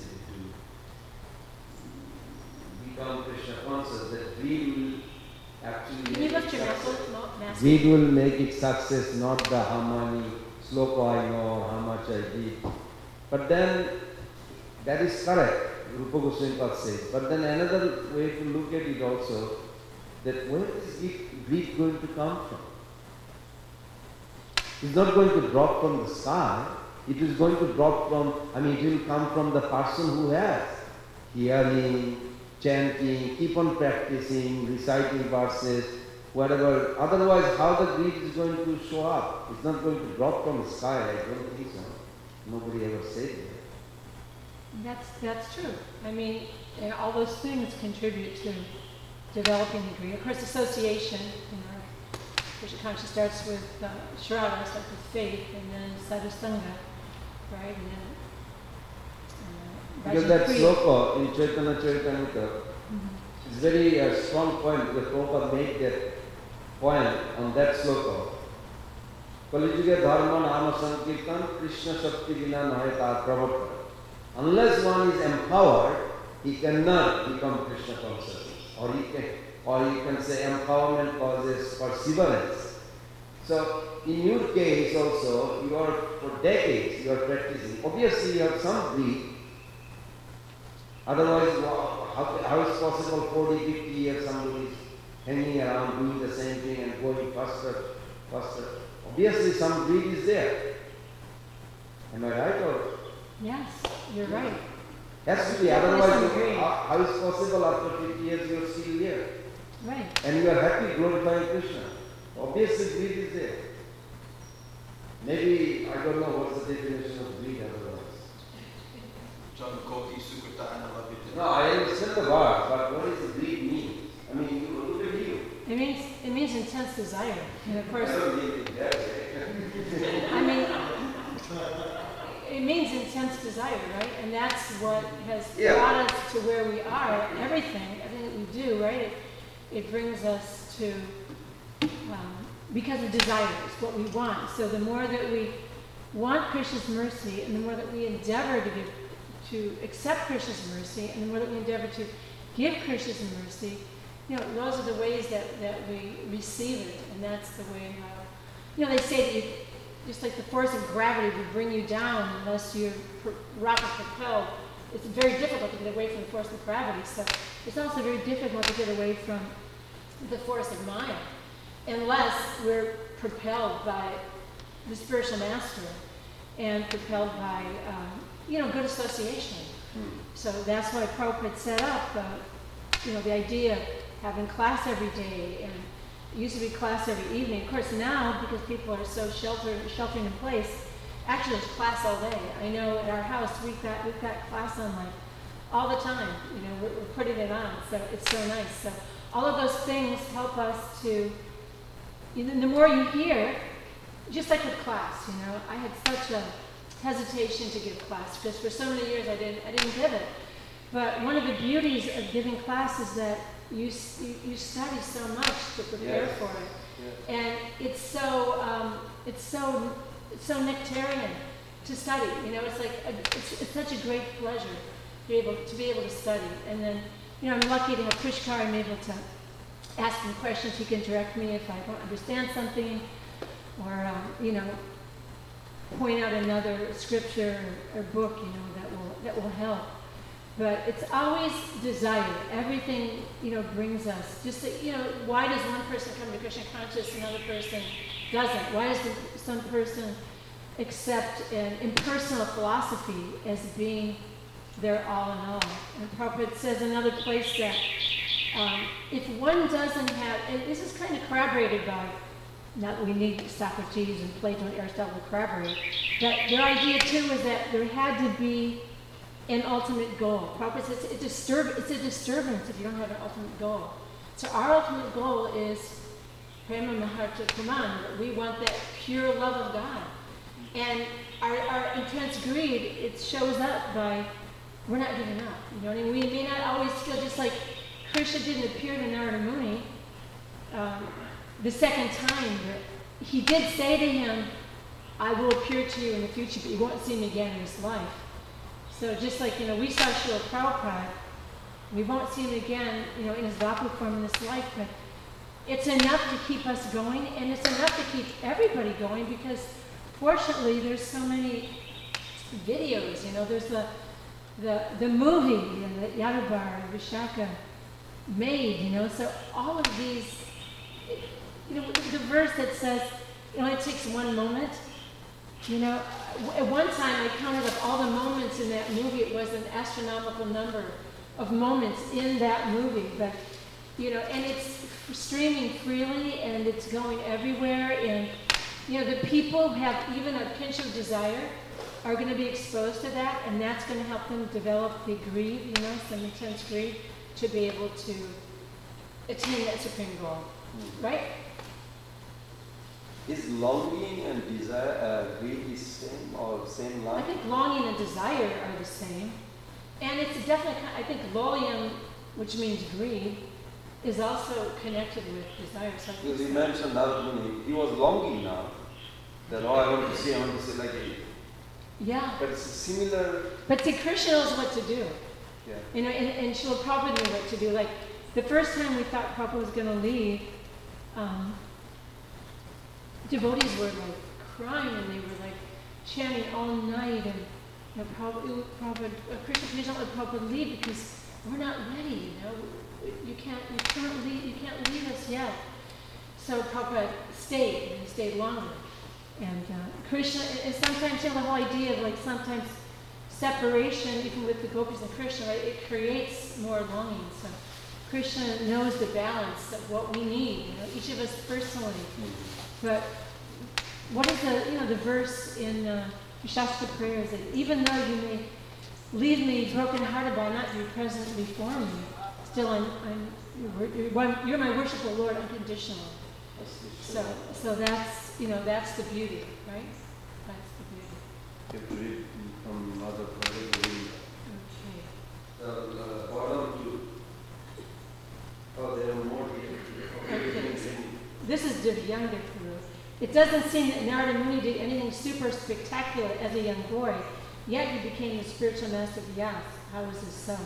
to become Krishna conscious, that greed will actually Can you make lift it your success. knuckle? No, mask. Greed will make it success, not the how many sloka I know, how much I did. But then, that is correct, Rupa Goswami Pad says. But then another way to look at it also, that where is greed going to come from? It's not going to drop from the sky. It is going to drop from, I mean, it will come from the person who has hearing, chanting, keep on practicing, reciting verses, whatever. Otherwise, how the greed is going to show up? It's not going to drop from the sky. I don't think so. Nobody ever said that. That's, that's true. I mean, uh, all those things contribute to developing the greed. Of course, association, you know, Krishna consciousness starts with uh, Shraddha, starts with faith, and then Sadhusanga, right? And then, uh, Because Rajan that Kriya. sloka in Chaitanya Charitamrita Mhm. is very uh, strong point, because Prabhupada made that point on that sloka. Kalijuga dharma nama sankirtan Krishna shakti vina naheta pravartana. Unless one is empowered, he cannot become Krishna conscious. Or he can, or you can say empowerment causes perseverance. So in your case also, you are for decades you are practicing. Obviously you have some greed. Otherwise, how, how is possible forty, fifty years somebody is hanging around doing the same thing and going faster, faster? Obviously some greed is there. Am I right or? Yes, you're right. Has to be, Definitely otherwise some greed. how, how is possible after fifty years you are still here? Right. And you are happy glorifying Krishna. Obviously greed is there. Maybe, I don't know what's the definition of greed otherwise. No, I understand the word, but what does greed mean? I mean, you look at you. It means, it means intense desire. And of I course, don't mean it that way. I mean, it means intense desire, right? And that's what has Yeah. brought us to where we are. Everything, everything that we do, right? It, it brings us to, um, because of desires, what we want. So the more that we want Krishna's mercy, and the more that we endeavor to give, to accept Krishna's mercy, and the more that we endeavor to give Krishna's mercy, you know, those are the ways that, that we receive it, and that's the way how, you know, they say that you, just like the force of gravity would bring you down unless you're pr- rocket propelled. It's very difficult to get away from the force of gravity, so it's also very difficult to get away from the force of Maya, unless we're propelled by the spiritual master and propelled by, um, you know, good association. So that's why Prabhupada set up, uh, you know, the idea of having class every day, and it used to be class every evening. Of course, now, because people are so sheltered, sheltering in place, actually there's class all day. I know at our house we've got we've got class on like all the time. You know, we're, we're putting it on, so it's so nice. So all of those things help us to. You know, the more you hear, just like with class, you know, I had such a hesitation to give class because for so many years I didn't I didn't give it. But one of the beauties of giving class is that you you, you study so much to prepare Yes. for it, Yes. and it's so um, it's so it's so nectarian to study. You know, it's like a, it's, it's such a great pleasure to be able to be able to study. And then, you know, I'm lucky to have Pushkar. I'm able to ask him questions. He can direct me if I don't understand something, or um, you know, point out another scripture or, or book, you know, that will that will help. But it's always desire. Everything, you know, brings us. Just, that, you know, why does one person come to Krishna consciousness and another person doesn't? Why does the, some person accept an impersonal philosophy as being their all in all? And Prabhupada says in another place that um, if one doesn't have, and this is kind of corroborated by, not that we need Socrates and Plato and Aristotle to corroborate, but their idea too was that there had to be an ultimate goal. Prabhupada says it's a, disturb- it's a disturbance if you don't have an ultimate goal. So our ultimate goal is Prema Maharta Kuman. We want that pure love of God. And our, our intense greed, it shows up by, we're not giving up. You know what I mean? We may not always feel just like Krishna didn't appear to Narada Muni um, the second time. But he did say to him, I will appear to you in the future, but you won't see me again in this life. So just like, you know, we saw Srila Prabhupada, we won't see him again, you know, in his Vapu form in this life, but it's enough to keep us going, and it's enough to keep everybody going, because fortunately there's so many videos, you know, there's the the, the movie, you know, that Yadavar, Vishaka made, you know, so all of these, you know, the verse that says it only takes one moment. You know, at one time I counted up all the moments in that movie. It was an astronomical number of moments in that movie. But, you know, and it's streaming freely and it's going everywhere. And, you know, the people who have even a pinch of desire are going to be exposed to that. And that's going to help them develop the greed, you know, some intense greed to be able to attain that supreme goal. Right? Is longing and desire, uh, greed is same or same line? I think longing and desire are the same. And it's definitely, I think loyam, which means greed, is also connected with desire. So because you mentioned that he was longing now. That, oh, I want to see, I want to see like a... Yeah. But it's a similar... But see, Krishna knows what to do. Yeah. You know, and, and Srila Prabhupada knew what to do. Like, the first time we thought Prabhupada was going to leave, um, devotees were like crying and they were like chanting all night, and you know, Prabhupada, Prabhupada, uh, Krishna, please don't let Prabhupada leave because we're not ready. You know, you can't, you can't leave, you can't leave us yet. So Prabhupada stayed, and he stayed longer. And uh, Krishna, and sometimes you know, the whole idea of like sometimes separation, even with the gopis and Krishna, right, it creates more longing. So Krishna knows the balance of what we need, you know, each of us personally. But what is the, you know, the verse in uh, Shastra prayers that even though you may leave me broken-hearted by not be present before me, still I'm, I'm you're, you're, you're my worshipful Lord unconditionally. So, so that's, you know, that's the beauty, right? That's the beauty. You have to read from another prayer. Okay. The, the bottom two. Oh, there are more here. Okay. This is Divyanga Guru. It doesn't seem that Narada Muni did anything super spectacular as a young boy, yet he became the spiritual master of Vyas. How was this so?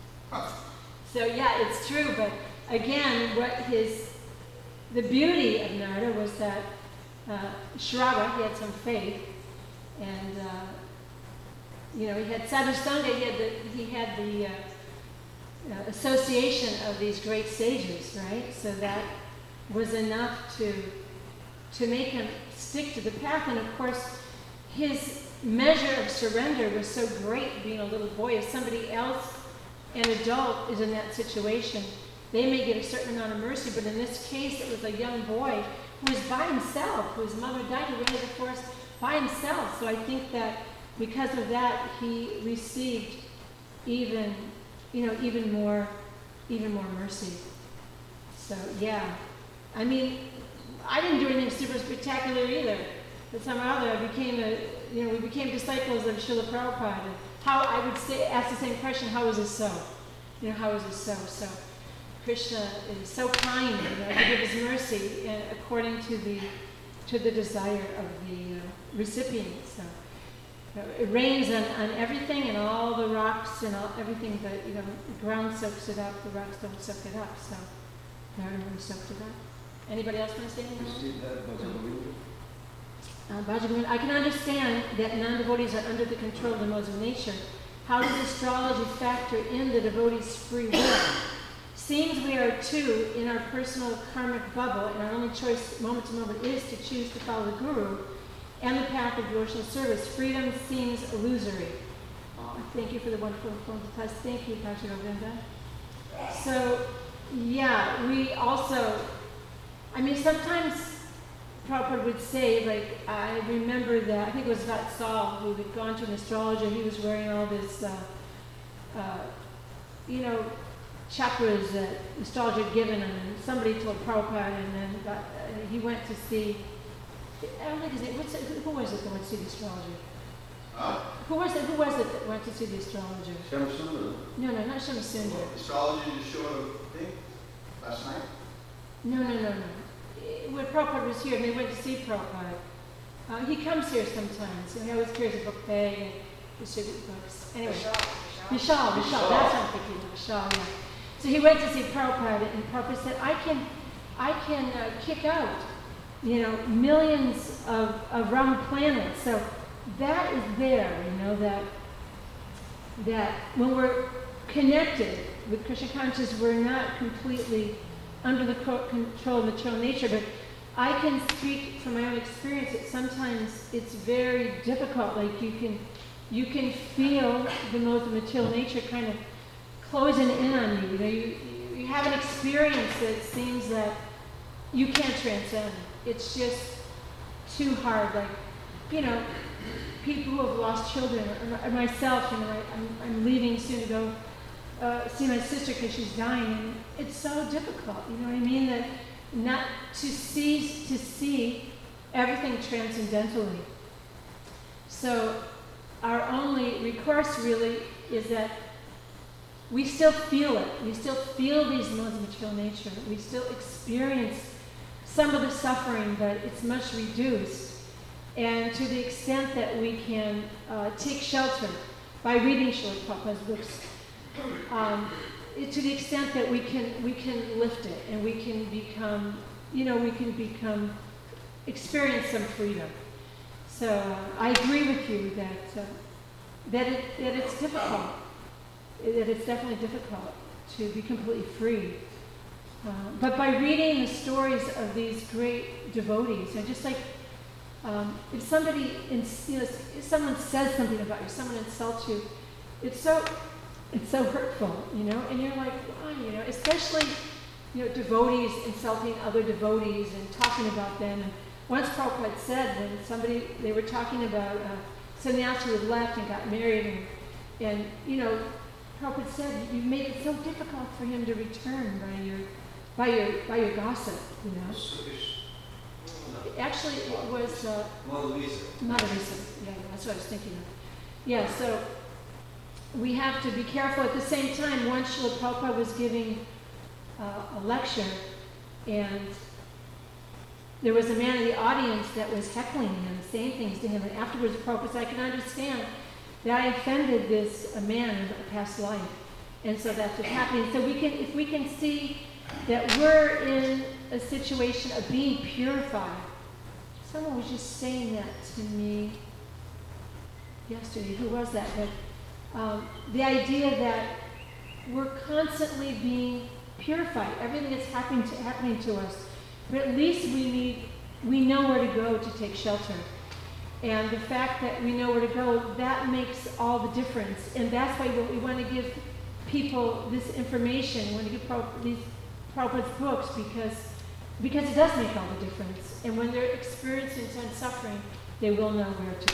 So yeah, it's true, but again, what his, the beauty of Narada was that uh, Shraddha, he had some faith, and uh, you know, he had sadhusanga, he had the, he had the uh, uh, association of these great sages, right? So that was enough to to make him stick to the path. And of course, his measure of surrender was so great being a little boy. If somebody else, an adult, is in that situation, they may get a certain amount of mercy, but in this case, it was a young boy who was by himself, whose mother died, he went into the forest by himself. So I think that because of that, he received even, you know, even more, even more mercy. So yeah. I mean, I didn't do anything super spectacular either. But somehow or other, I became a, you know, we became disciples of Srila Prabhupada. And how I would say, ask the same question: how is this so? You know, how is this so? So, Krishna is so kind, you know, to give his mercy uh, according to the to the desire of the uh, recipient. So, you know, it rains on, on everything and all the rocks and all, everything, but you know, the ground soaks it up. The rocks don't soak it up. So, Narada Muni soaked it up. Anybody else want to say anything? Uh, Bhajagovinda, I can understand that non-devotees are under the control of the laws of nature. How does astrology factor in the devotee's free will? Seems we are two in our personal karmic bubble, and our only choice moment to moment is to choose to follow the Guru and the path of devotional service. Freedom seems illusory. Oh, thank you for the wonderful phone test. Thank you, Doctor Govinda. So, yeah, we also, I mean, sometimes Prabhupada would say, like, I remember that, I think it was about Saul, who had gone to an astrologer. He was wearing all this, uh, uh, you know, chakras that the astrologer had given him, and somebody told Prabhupada, and then got, uh, he went to see, I don't think his name, what's it, who was it that went to see the astrologer? Huh? Who was it, who was it that went to see the astrologer? Shamsundar. No, no, not Shamsundar. Astrology just showed a thing last night. No, no, no, no. When Prabhupada was here, and they went to see Prabhupada, uh, he comes here sometimes, and he always carries a book bag and distributes books. Anyway, Vishal, Vishal, that's what I'm thinking of, Vishal, yeah. So he went to see Prabhupada, and Prabhupada said, I can, I can uh, kick out, you know, millions of, of round planets. So that is there, you know, that, that when we're connected with Krishna consciousness, we're not completely under the co- control of material nature, but I can speak from my own experience that sometimes it's very difficult. Like you can, you can feel the most material nature kind of closing in on you. You know, you, you have an experience that seems that you can't transcend. It's just too hard. Like, you know, people who have lost children, or, or myself, you know, I, I'm, I'm leaving soon to go uh, see my sister because she's dying, and it's so difficult. You know what I mean? That not to see to see everything transcendentally. So our only recourse really is that we still feel it. We still feel these modes of material nature. We still experience some of the suffering, but it's much reduced. And to the extent that we can uh, take shelter by reading Srila Prabhupada's books, um, it, to the extent that we can we can lift it and we can become, you know, we can become, experience some freedom. So uh, I agree with you that uh, that it that it's difficult. That it's definitely difficult to be completely free. Uh, but by reading the stories of these great devotees, and just like um, if somebody, in, you know, if someone says something about you, someone insults you, it's so, it's so hurtful, you know. And you're like, why, you know? Especially, you know, devotees insulting other devotees and talking about them. And once Prabhupada said when somebody they were talking about uh, sannyasi who had left and got married, and, and you know. Prabhupada said, you made it so difficult for him to return by your, by your, by your gossip, you know. Actually, it was uh, Madhavisa. Yeah, that's what I was thinking of. Yeah, so we have to be careful. At the same time, once Srila Prabhupada was giving uh, a lecture, and there was a man in the audience that was heckling him, saying things to him, and afterwards Prabhupada said, I can understand that I offended this a man in a past life, and so that's what's happening. So we can, if we can see that we're in a situation of being purified. Someone was just saying that to me yesterday. Who was that? But um, the idea that we're constantly being purified. Everything that's happening to happening to us, but at least we need, we know where to go to take shelter. And the fact that we know where to go, that makes all the difference. And that's why we want to give people this information, we want to give Prabhupada, these Prabhupada's books, because, because it does make all the difference. And when they're experiencing intense suffering, they will know where to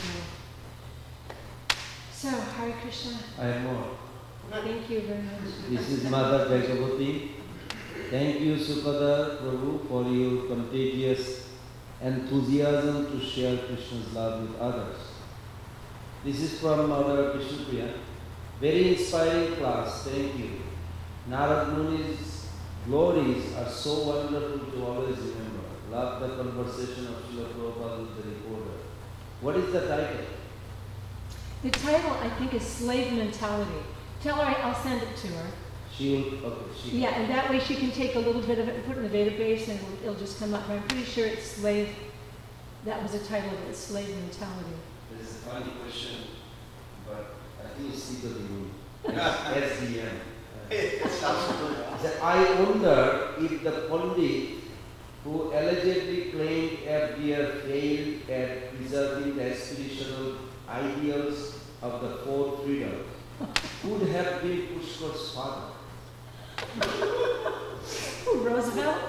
go. So, Hare Krishna. I have more. Thank you very much. This is Mother Vaishavati. Thank you, Sukada Prabhu, for your contagious enthusiasm to share Krishna's love with others. This is from Mother Krishnapriya. Very inspiring class, thank you. Narad Muni's glories are so wonderful to always remember. Love the conversation of Srila Prabhupada with the reporter. What is the title? The title, I think, is Slave Mentality. Tell her I'll send it to her. She will, okay, she Yeah, and that way she can take a little bit of it and put it in the database, and it'll, it'll just come up. But I'm pretty sure it's slave. That was the title of it, Slave Mentality. This is a funny question, but I think it's C to the moon. S D M. It sounds familiar. He said, I wonder if the Pandit who allegedly claimed F D R failed at preserving the aspirational ideals of the four freedoms would have been Pushkar's father. Roosevelt?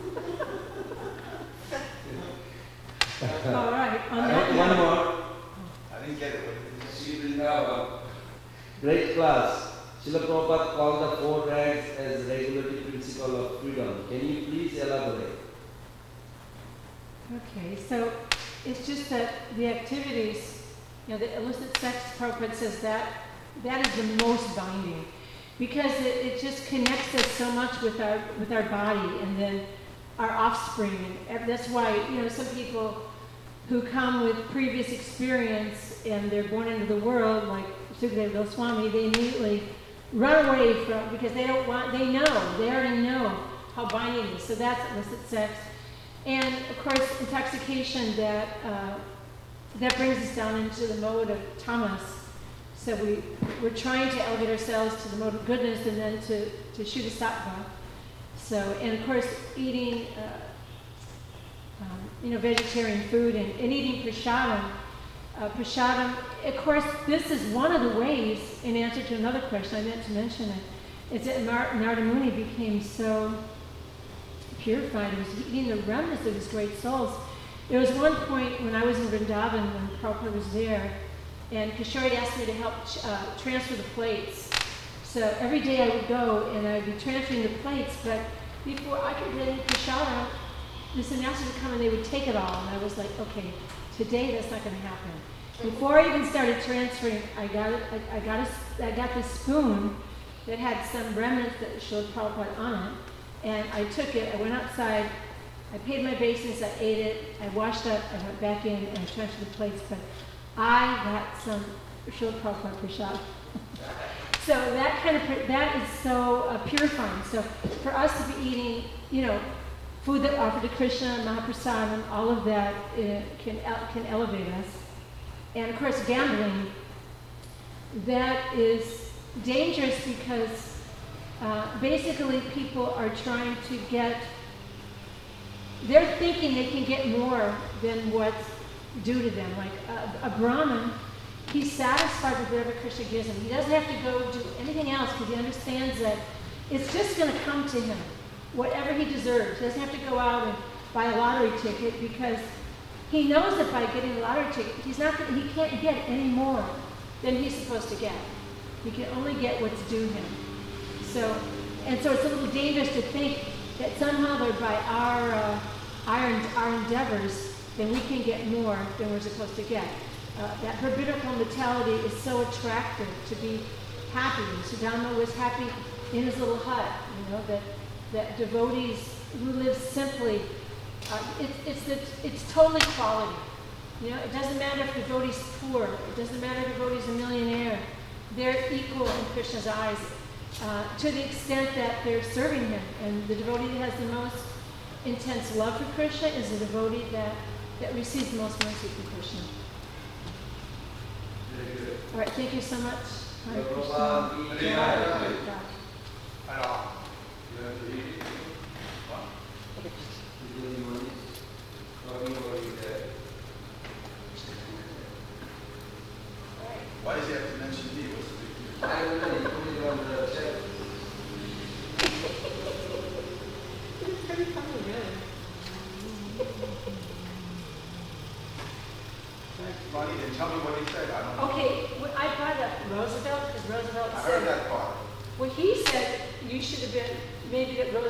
All right, on that And one note, more. I didn't get it. What did you say? Sri Vrindavan. Great class. Srila Prabhupada called the four rags as regulatory principle of freedom. Can you please elaborate? okay, so it's just that the activities, you know, the illicit sex, Prabhupada says that, that is the most binding. Because it, it just connects us so much with our with our body and then our offspring. And ev- that's why, you know, some people who come with previous experience and they're born into the world, like Sukadeva Goswami, they immediately run away from, because they don't want, they know, they already know how binding it is. So that's illicit sex. And of course, intoxication, that uh, that brings us down into the mode of tamas. So we, we're trying to elevate ourselves to the mode of goodness and then to, to Shuddha Sattva. So, and of course, eating, uh, um, you know, vegetarian food and, and eating prasadam. Uh, prasadam, of course, this is one of the ways, in answer to another question, I meant to mention it, is that Nar- Narada Muni became so purified. He was eating the remnants of his great souls. There was one point when I was in Vrindavan, when Prabhupada was there, and Kishore asked me to help uh, transfer the plates. So every day I would go and I would be transferring the plates, but before I could get any prasadam, the sannyasi would come and they would take it all. And I was like, okay, today that's not going to happen. Before I even started transferring, I got it, I, I got a, I got this spoon that had some remnants that showed Prabhupada on it, and I took it. I went outside, I paid my obeisance, I ate it, I washed up, I went back in and transferred the plates. But I got some Srila Prabhupada prasad. So that kind of, that is so uh, purifying. So for us to be eating, you know, food that offered to Krishna, Mahaprasadam, all of that uh, can, can elevate us. And of course, gambling, that is dangerous because uh, basically people are trying to get, they're thinking they can get more than what's due to them. Like a, a Brahmin, he's satisfied with whatever Krishna gives him. He doesn't have to go do anything else because he understands that it's just going to come to him, whatever he deserves. He doesn't have to go out and buy a lottery ticket because he knows that by getting a lottery ticket, he's not gonna, he can't get any more than he's supposed to get. He can only get what's due him. So, and so it's a little dangerous to think that somehow that by our uh, our, our endeavors, then we can get more than we're supposed to get. Uh, that habitual mentality is so attractive to be happy. Sudama was happy in his little hut, you know, that, that devotees who live simply, uh, it, it's, the, it's totally quality. You know, it doesn't matter if the devotee's poor, it doesn't matter if the devotee's a millionaire, they're equal in Krishna's eyes uh, to the extent that they're serving him. And the devotee that has the most intense love for Krishna is the devotee that, that receives the most mercy from Krishna. All right, thank you so much. Hare Krishna. At all. Why does he have to mention me? What's the big deal? I don't know, you put it on the check. It's pretty funny, really. Ronnie, then tell me what he said. I don't know. Okay, well, I brought up Roosevelt because Roosevelt I said, heard that part. well, he said you should have been, maybe that Roosevelt